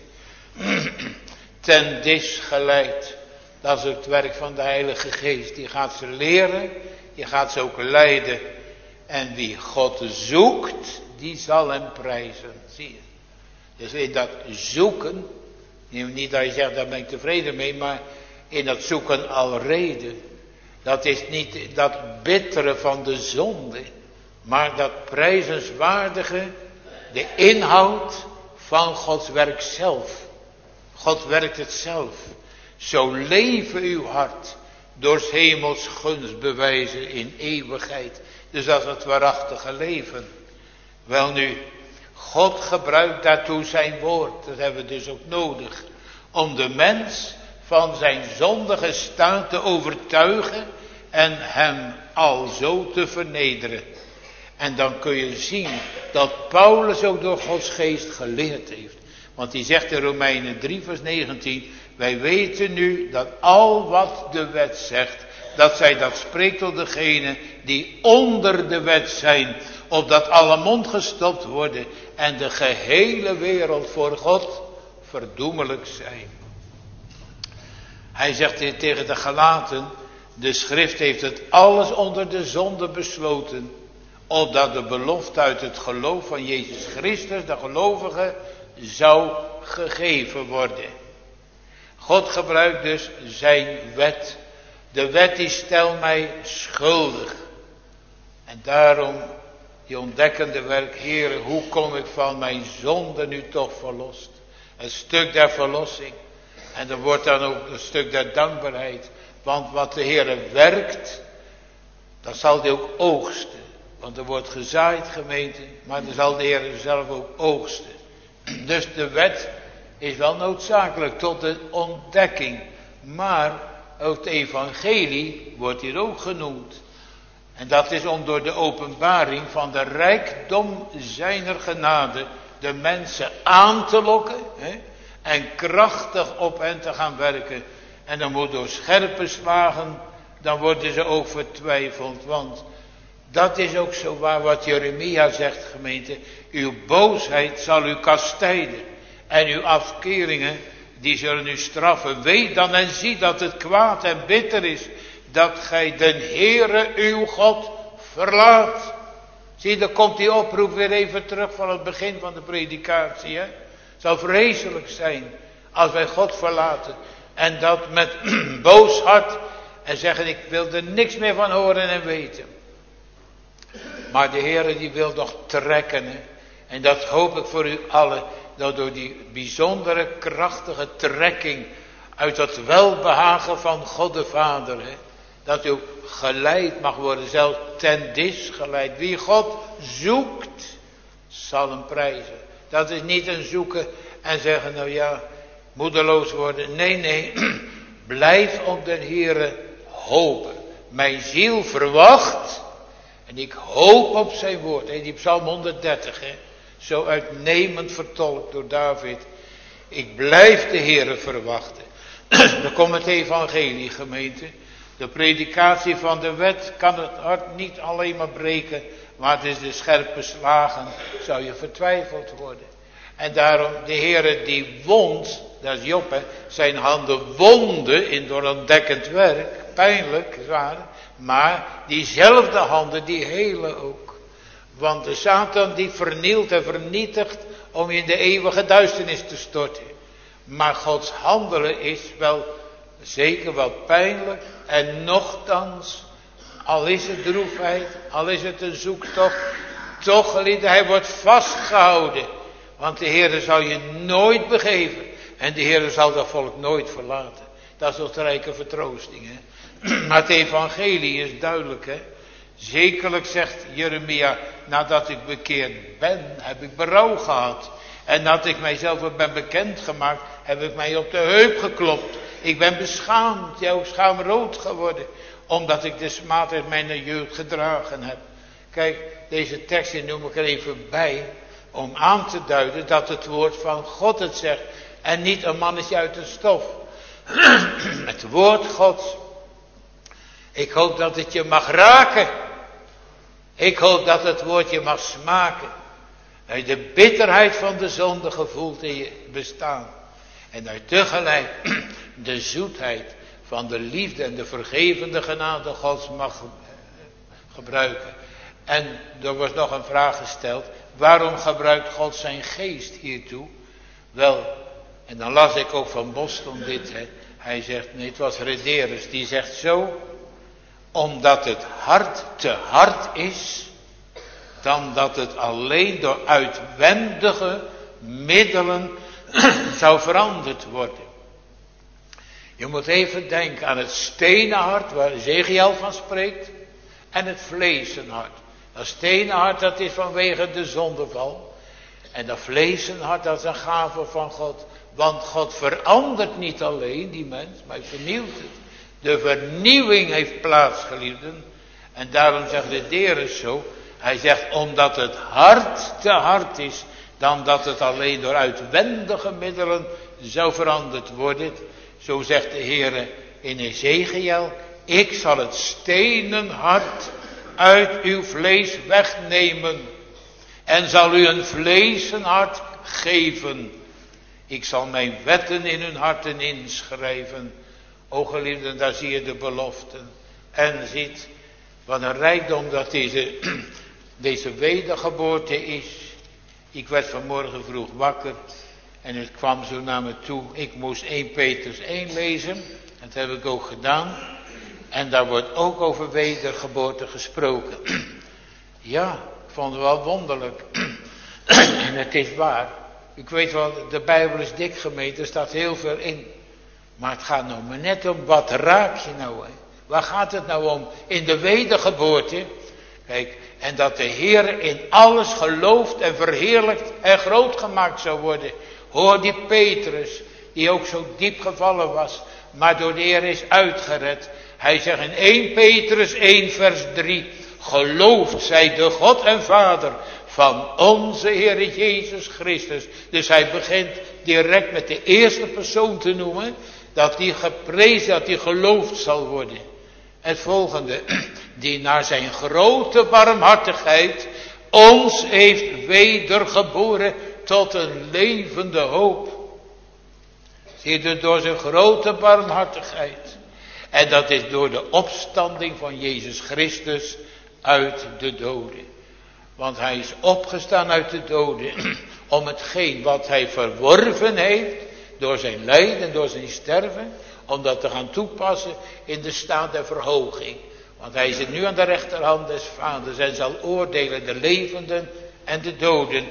Ten dis geleid. Dat is het werk van de Heilige Geest. Die gaat ze leren. Die gaat ze ook leiden. En wie God zoekt, die zal hem prijzen. Zie je. Dus in dat zoeken. Niet dat je zegt, daar ben ik tevreden mee. Maar in dat zoeken alreden. Dat is niet dat bittere van de zonde. Maar dat prijzenswaardige. De inhoud van Gods werk zelf. God werkt het zelf. Zo leven uw hart door 's hemels gunstbewijzen in eeuwigheid. Dus dat is het waarachtige leven. Welnu, God gebruikt daartoe zijn woord. Dat hebben we dus ook nodig. Om de mens van zijn zondige staat te overtuigen. En hem alzo te vernederen. En dan kun je zien dat Paulus ook door Gods geest geleerd heeft. Want hij zegt in Romeinen drie vers negentien. Wij weten nu dat al wat de wet zegt. Dat zij dat spreekt tot degenen die onder de wet zijn. Opdat alle mond gestopt worden. En de gehele wereld voor God verdoemelijk zijn. Hij zegt tegen de Galaten. De schrift heeft het alles onder de zonde besloten. Opdat de belofte uit het geloof van Jezus Christus, de gelovige, zou gegeven worden. God gebruikt dus zijn wet. De wet die stelt mij schuldig. En daarom die ontdekkende werk, Heere, hoe kom ik van mijn zonde nu toch verlost? Een stuk der verlossing. En er wordt dan ook een stuk der dankbaarheid. Want wat de Heere werkt, dat zal hij ook oogsten. Want er wordt gezaaid, gemeente, maar dan zal de Heer zelf ook oogsten. Dus de wet is wel noodzakelijk tot de ontdekking. Maar ook het evangelie wordt hier ook genoemd. En dat is om door de openbaring van de rijkdom zijner genade de mensen aan te lokken. Hè, en krachtig op hen te gaan werken. En dan moet door scherpe slagen, dan worden ze ook vertwijfeld. Want dat is ook zo waar wat Jeremia zegt, gemeente. Uw boosheid zal u kastijden. En uw afkeringen, die zullen u straffen. Weet dan en zie dat het kwaad en bitter is. Dat gij den Heere uw God verlaat. Zie, dan komt die oproep weer even terug van het begin van de predikatie. Hè? Het zal vreselijk zijn als wij God verlaten. En dat met boos hart. En zeggen, ik wil er niks meer van horen en weten. Maar de Heere die wil nog trekken. Hè? En dat hoop ik voor u allen. Dat door die bijzondere krachtige trekking. Uit dat welbehagen van God de Vader. Hè? Dat u geleid mag worden. Zelfs ten dis geleid. Wie God zoekt. Zal hem prijzen. Dat is niet een zoeken. En zeggen nou ja. Moedeloos worden. Nee nee. Blijf op den Heere hopen. Mijn ziel verwacht. En ik hoop op zijn woord. Hey, die Psalm honderddertig. Hè? Zo uitnemend vertolkt door David. Ik blijf de Heere verwachten. Dan komt het evangelie, gemeente. De predikatie van de wet kan het hart niet alleen maar breken. Maar het is de scherpe slagen. Zou je vertwijfeld worden. En daarom de Heere die wond. Dat is Job, hè, zijn handen wonden in door ontdekkend werk. Pijnlijk, zwaar. Maar diezelfde handen die helen ook. Want de Satan die vernielt en vernietigt om je in de eeuwige duisternis te storten. Maar Gods handelen is wel zeker wel pijnlijk. En nochtans, al is het droefheid, al is het een zoektocht. Toch geliefde, hij wordt vastgehouden. Want de Heere zal je nooit begeven. En de Heere zal dat volk nooit verlaten. Dat is toch de rijke vertroosting. Hè? Maar het evangelie is duidelijk. Hè? Zekerlijk zegt Jeremia. Nadat ik bekeerd ben. Heb ik berouw gehad. En nadat ik mijzelf ben bekendgemaakt. Heb ik mij op de heup geklopt. Ik ben beschaamd. Ja, ook schaamrood geworden. Omdat ik de smaad uit mijn jeugd gedragen heb. Kijk, deze tekst noem ik er even bij. Om aan te duiden dat het woord van God het zegt. En niet een mannetje uit de stof. Het woord Gods. Ik hoop dat het je mag raken. Ik hoop dat het woord je mag smaken. Dat je de bitterheid van de zonde gevoelt in je bestaan. En dat je tegelijk de zoetheid van de liefde en de vergevende genade Gods mag gebruiken. En er wordt nog een vraag gesteld. Waarom gebruikt God zijn geest hiertoe? Wel, en dan las ik ook van Boston dit. Hè. Hij zegt, nee, het was Rederus. Die zegt zo. Omdat het hart te hard is. Dan dat het alleen door uitwendige middelen zou veranderd worden. Je moet even denken aan het stenen hart waar Ezekiel van spreekt. En het vleesen hart. Dat stenen hart dat is vanwege de zondeval. En dat vleesen hart dat is een gave van God. Want God verandert niet alleen die mens, maar hij vernieuwt het. De vernieuwing heeft plaats, geliefden. En daarom zegt de Heer zo. Hij zegt, omdat het hart te hard is, dan dat het alleen door uitwendige middelen zou veranderd worden. Zo zegt de Heer in Ezekiel, ik zal het stenen hart uit uw vlees wegnemen. En zal u een vleesen hart geven. Ik zal mijn wetten in hun harten inschrijven. O geliefden, daar zie je de beloften. En ziet, wat een rijkdom dat deze, deze wedergeboorte is. Ik werd vanmorgen vroeg wakker. En het kwam zo naar me toe. Ik moest Eerste Petrus één lezen. Dat heb ik ook gedaan. En daar wordt ook over wedergeboorte gesproken. Ja, ik vond het wel wonderlijk. En het is waar. Ik weet wel, de Bijbel is dik gemeente, er staat heel veel in. Maar het gaat nou maar net om, wat raak je nou? Hè? Waar gaat het nou om? In de wedergeboorte. Kijk, en dat de Heer in alles gelooft en verheerlijkt en groot gemaakt zou worden. Hoor die Petrus, die ook zo diep gevallen was, maar door de Heer is uitgered. Hij zegt in Eerste Petrus één vers drie. Geloofd zij de God en Vader van onze Heer Jezus Christus. Dus hij begint direct met de eerste persoon te noemen, dat die geprezen, dat die geloofd zal worden. Het volgende, die naar zijn grote barmhartigheid ons heeft wedergeboren tot een levende hoop. Zie je, door zijn grote barmhartigheid. En dat is door de opstanding van Jezus Christus uit de doden. Want hij is opgestaan uit de doden om hetgeen wat hij verworven heeft door zijn lijden, door zijn sterven, om dat te gaan toepassen in de staat der verhoging. Want hij zit nu aan de rechterhand des vaders en zal oordelen de levenden en de doden.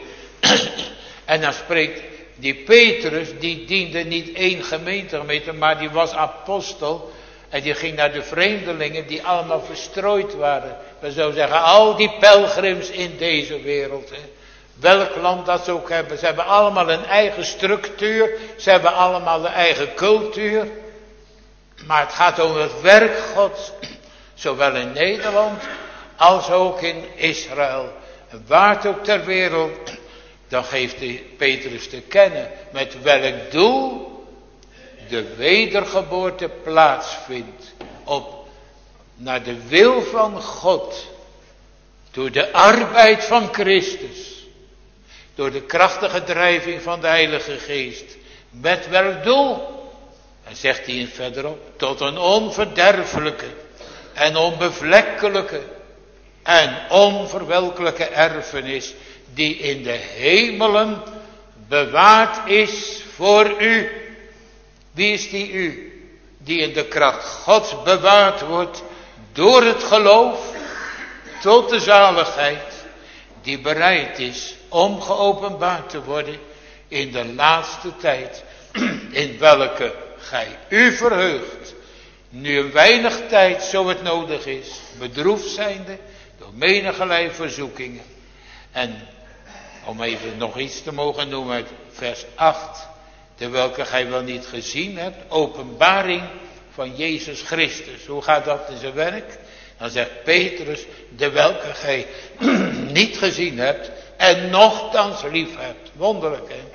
En dan spreekt die Petrus, die diende niet één gemeentemeter, maar die was apostel. En die ging naar de vreemdelingen die allemaal verstrooid waren. We zouden zeggen, al die pelgrims in deze wereld. Hè. Welk land dat ze ook hebben. Ze hebben allemaal een eigen structuur. Ze hebben allemaal een eigen cultuur. Maar het gaat om het werk Gods. Zowel in Nederland als ook in Israël. En waar het ook ter wereld. Dan geeft de Petrus te kennen met welk doel de wedergeboorte plaatsvindt. Op, naar de wil van God. Door de arbeid van Christus. Door de krachtige drijving van de Heilige Geest. Met welk doel? En zegt hij verderop. Tot een onverderfelijke en onbevlekkelijke en onverwelkelijke erfenis. Die in de hemelen bewaard is voor u. Wie is die u? Die in de kracht Gods bewaard wordt door het geloof tot de zaligheid. Die bereid is om geopenbaard te worden in de laatste tijd. In welke gij u verheugt. Nu een weinig tijd zo het nodig is. Bedroefd zijnde door menigerlei verzoekingen. En om even nog iets te mogen noemen uit vers acht. De welke gij wel niet gezien hebt. Openbaring van Jezus Christus. Hoe gaat dat in zijn werk? Dan zegt Petrus. De welke gij niet gezien hebt. En nochtans lief hebt. Wonderlijk hè.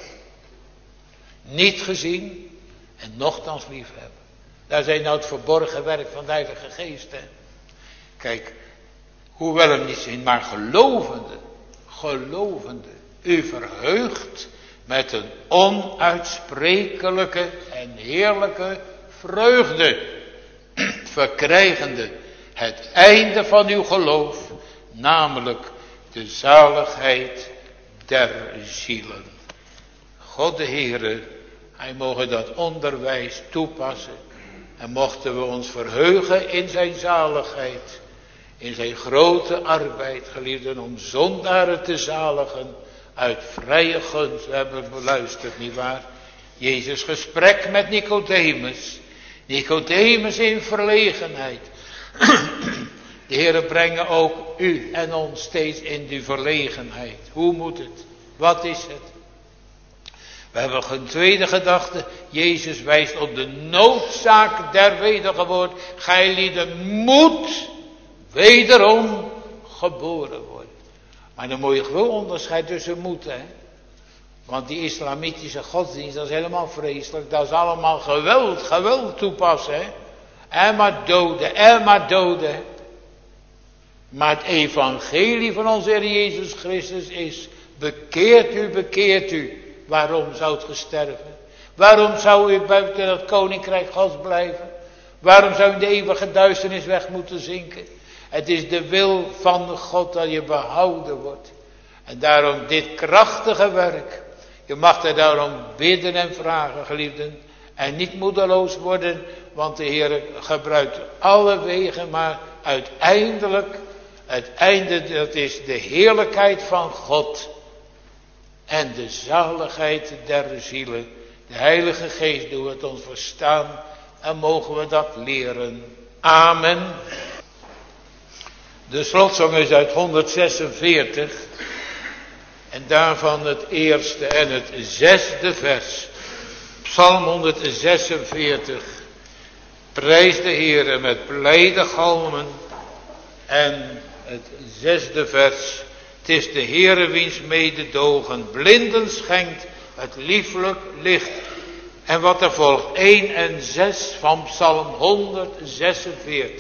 Niet gezien. En nochtans lief hebben. Daar zijn nou het verborgen werk van de Heilige Geest. Hè? Kijk. Hoewel hem niet zien. Maar gelovende. Gelovende. U verheugt. Met een onuitsprekelijke en heerlijke vreugde. Verkrijgende het einde van uw geloof. Namelijk de zaligheid der zielen. God de Heere. Hij mogen dat onderwijs toepassen. En mochten we ons verheugen in zijn zaligheid. In zijn grote arbeid geliefden om zondaren te zaligen. Uit vrije gunst, we hebben beluisterd, nietwaar? Jezus gesprek met Nicodemus. Nicodemus in verlegenheid. De Heere brengen ook u en ons steeds in die verlegenheid. Hoe moet het? Wat is het? We hebben een tweede gedachte. Jezus wijst op de noodzaak der wedergeboorte. Gijlieden moet wederom geboren worden. Maar dan moet je gewoon onderscheid tussen moeten. Hè? Want die islamitische godsdienst, dat is helemaal vreselijk. Dat is allemaal geweld, geweld toepassen. Hè? En maar doden, en maar doden. Maar het evangelie van onze Heer Jezus Christus is: bekeert u, bekeert u. Waarom zou het gesterven? Waarom zou u buiten het koninkrijk Gods blijven? Waarom zou u in de eeuwige duisternis weg moeten zinken? Het is de wil van God dat je behouden wordt. En daarom dit krachtige werk. Je mag er daarom bidden en vragen, geliefden. En niet moedeloos worden. Want de Heer gebruikt alle wegen. Maar uiteindelijk, het einde, dat is de heerlijkheid van God. En de zaligheid der zielen. De Heilige Geest doet het ons verstaan. En mogen we dat leren. Amen. De slotzang is uit honderdzesenveertig. En daarvan het eerste en het zesde vers. Psalm honderdzesenveertig. Prijs de Heere met blijde galmen. En het zesde vers. Het is de Heere wiens mededogen blinden schenkt het lieflijk licht. En wat er volgt, één en zes van Psalm honderdzesenveertig.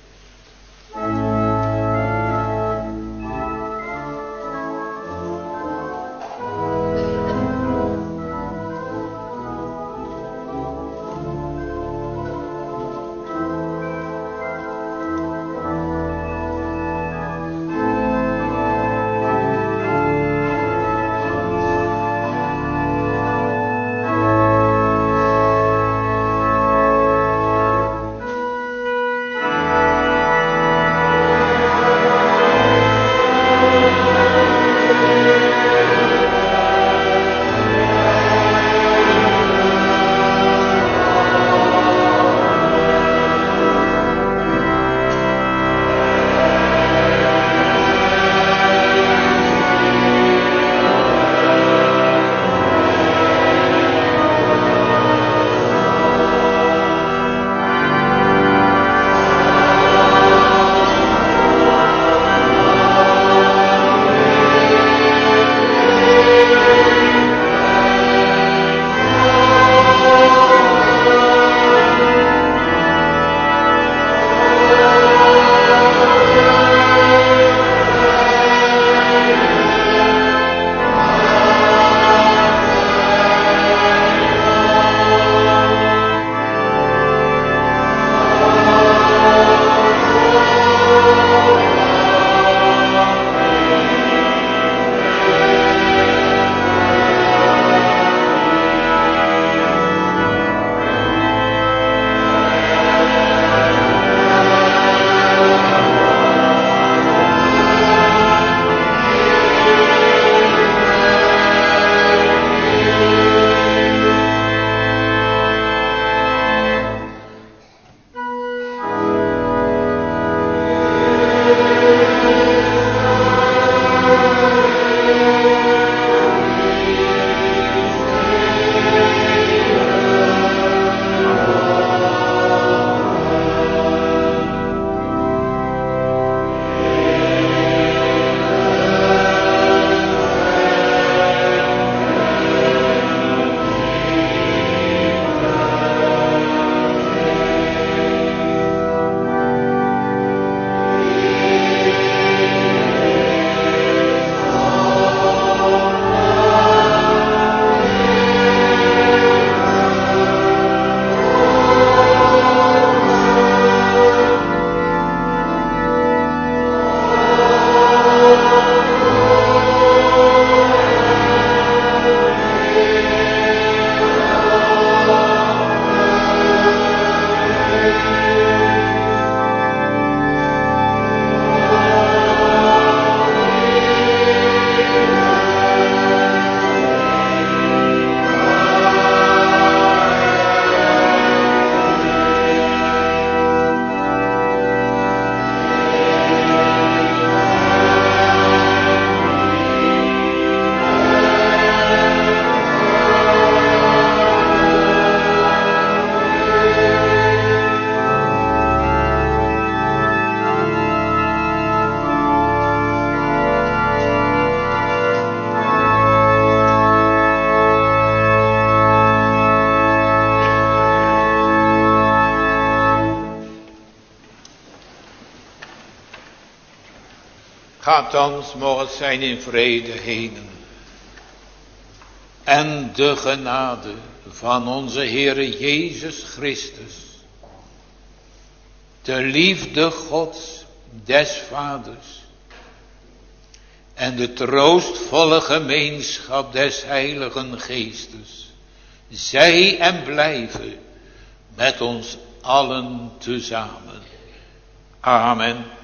Gaat thans mocht zijn in vrede henen. En de genade van onze Heere Jezus Christus, de liefde Gods des Vaders en de troostvolle gemeenschap des Heiligen Geestes, zij en blijven met ons allen tezamen. Amen.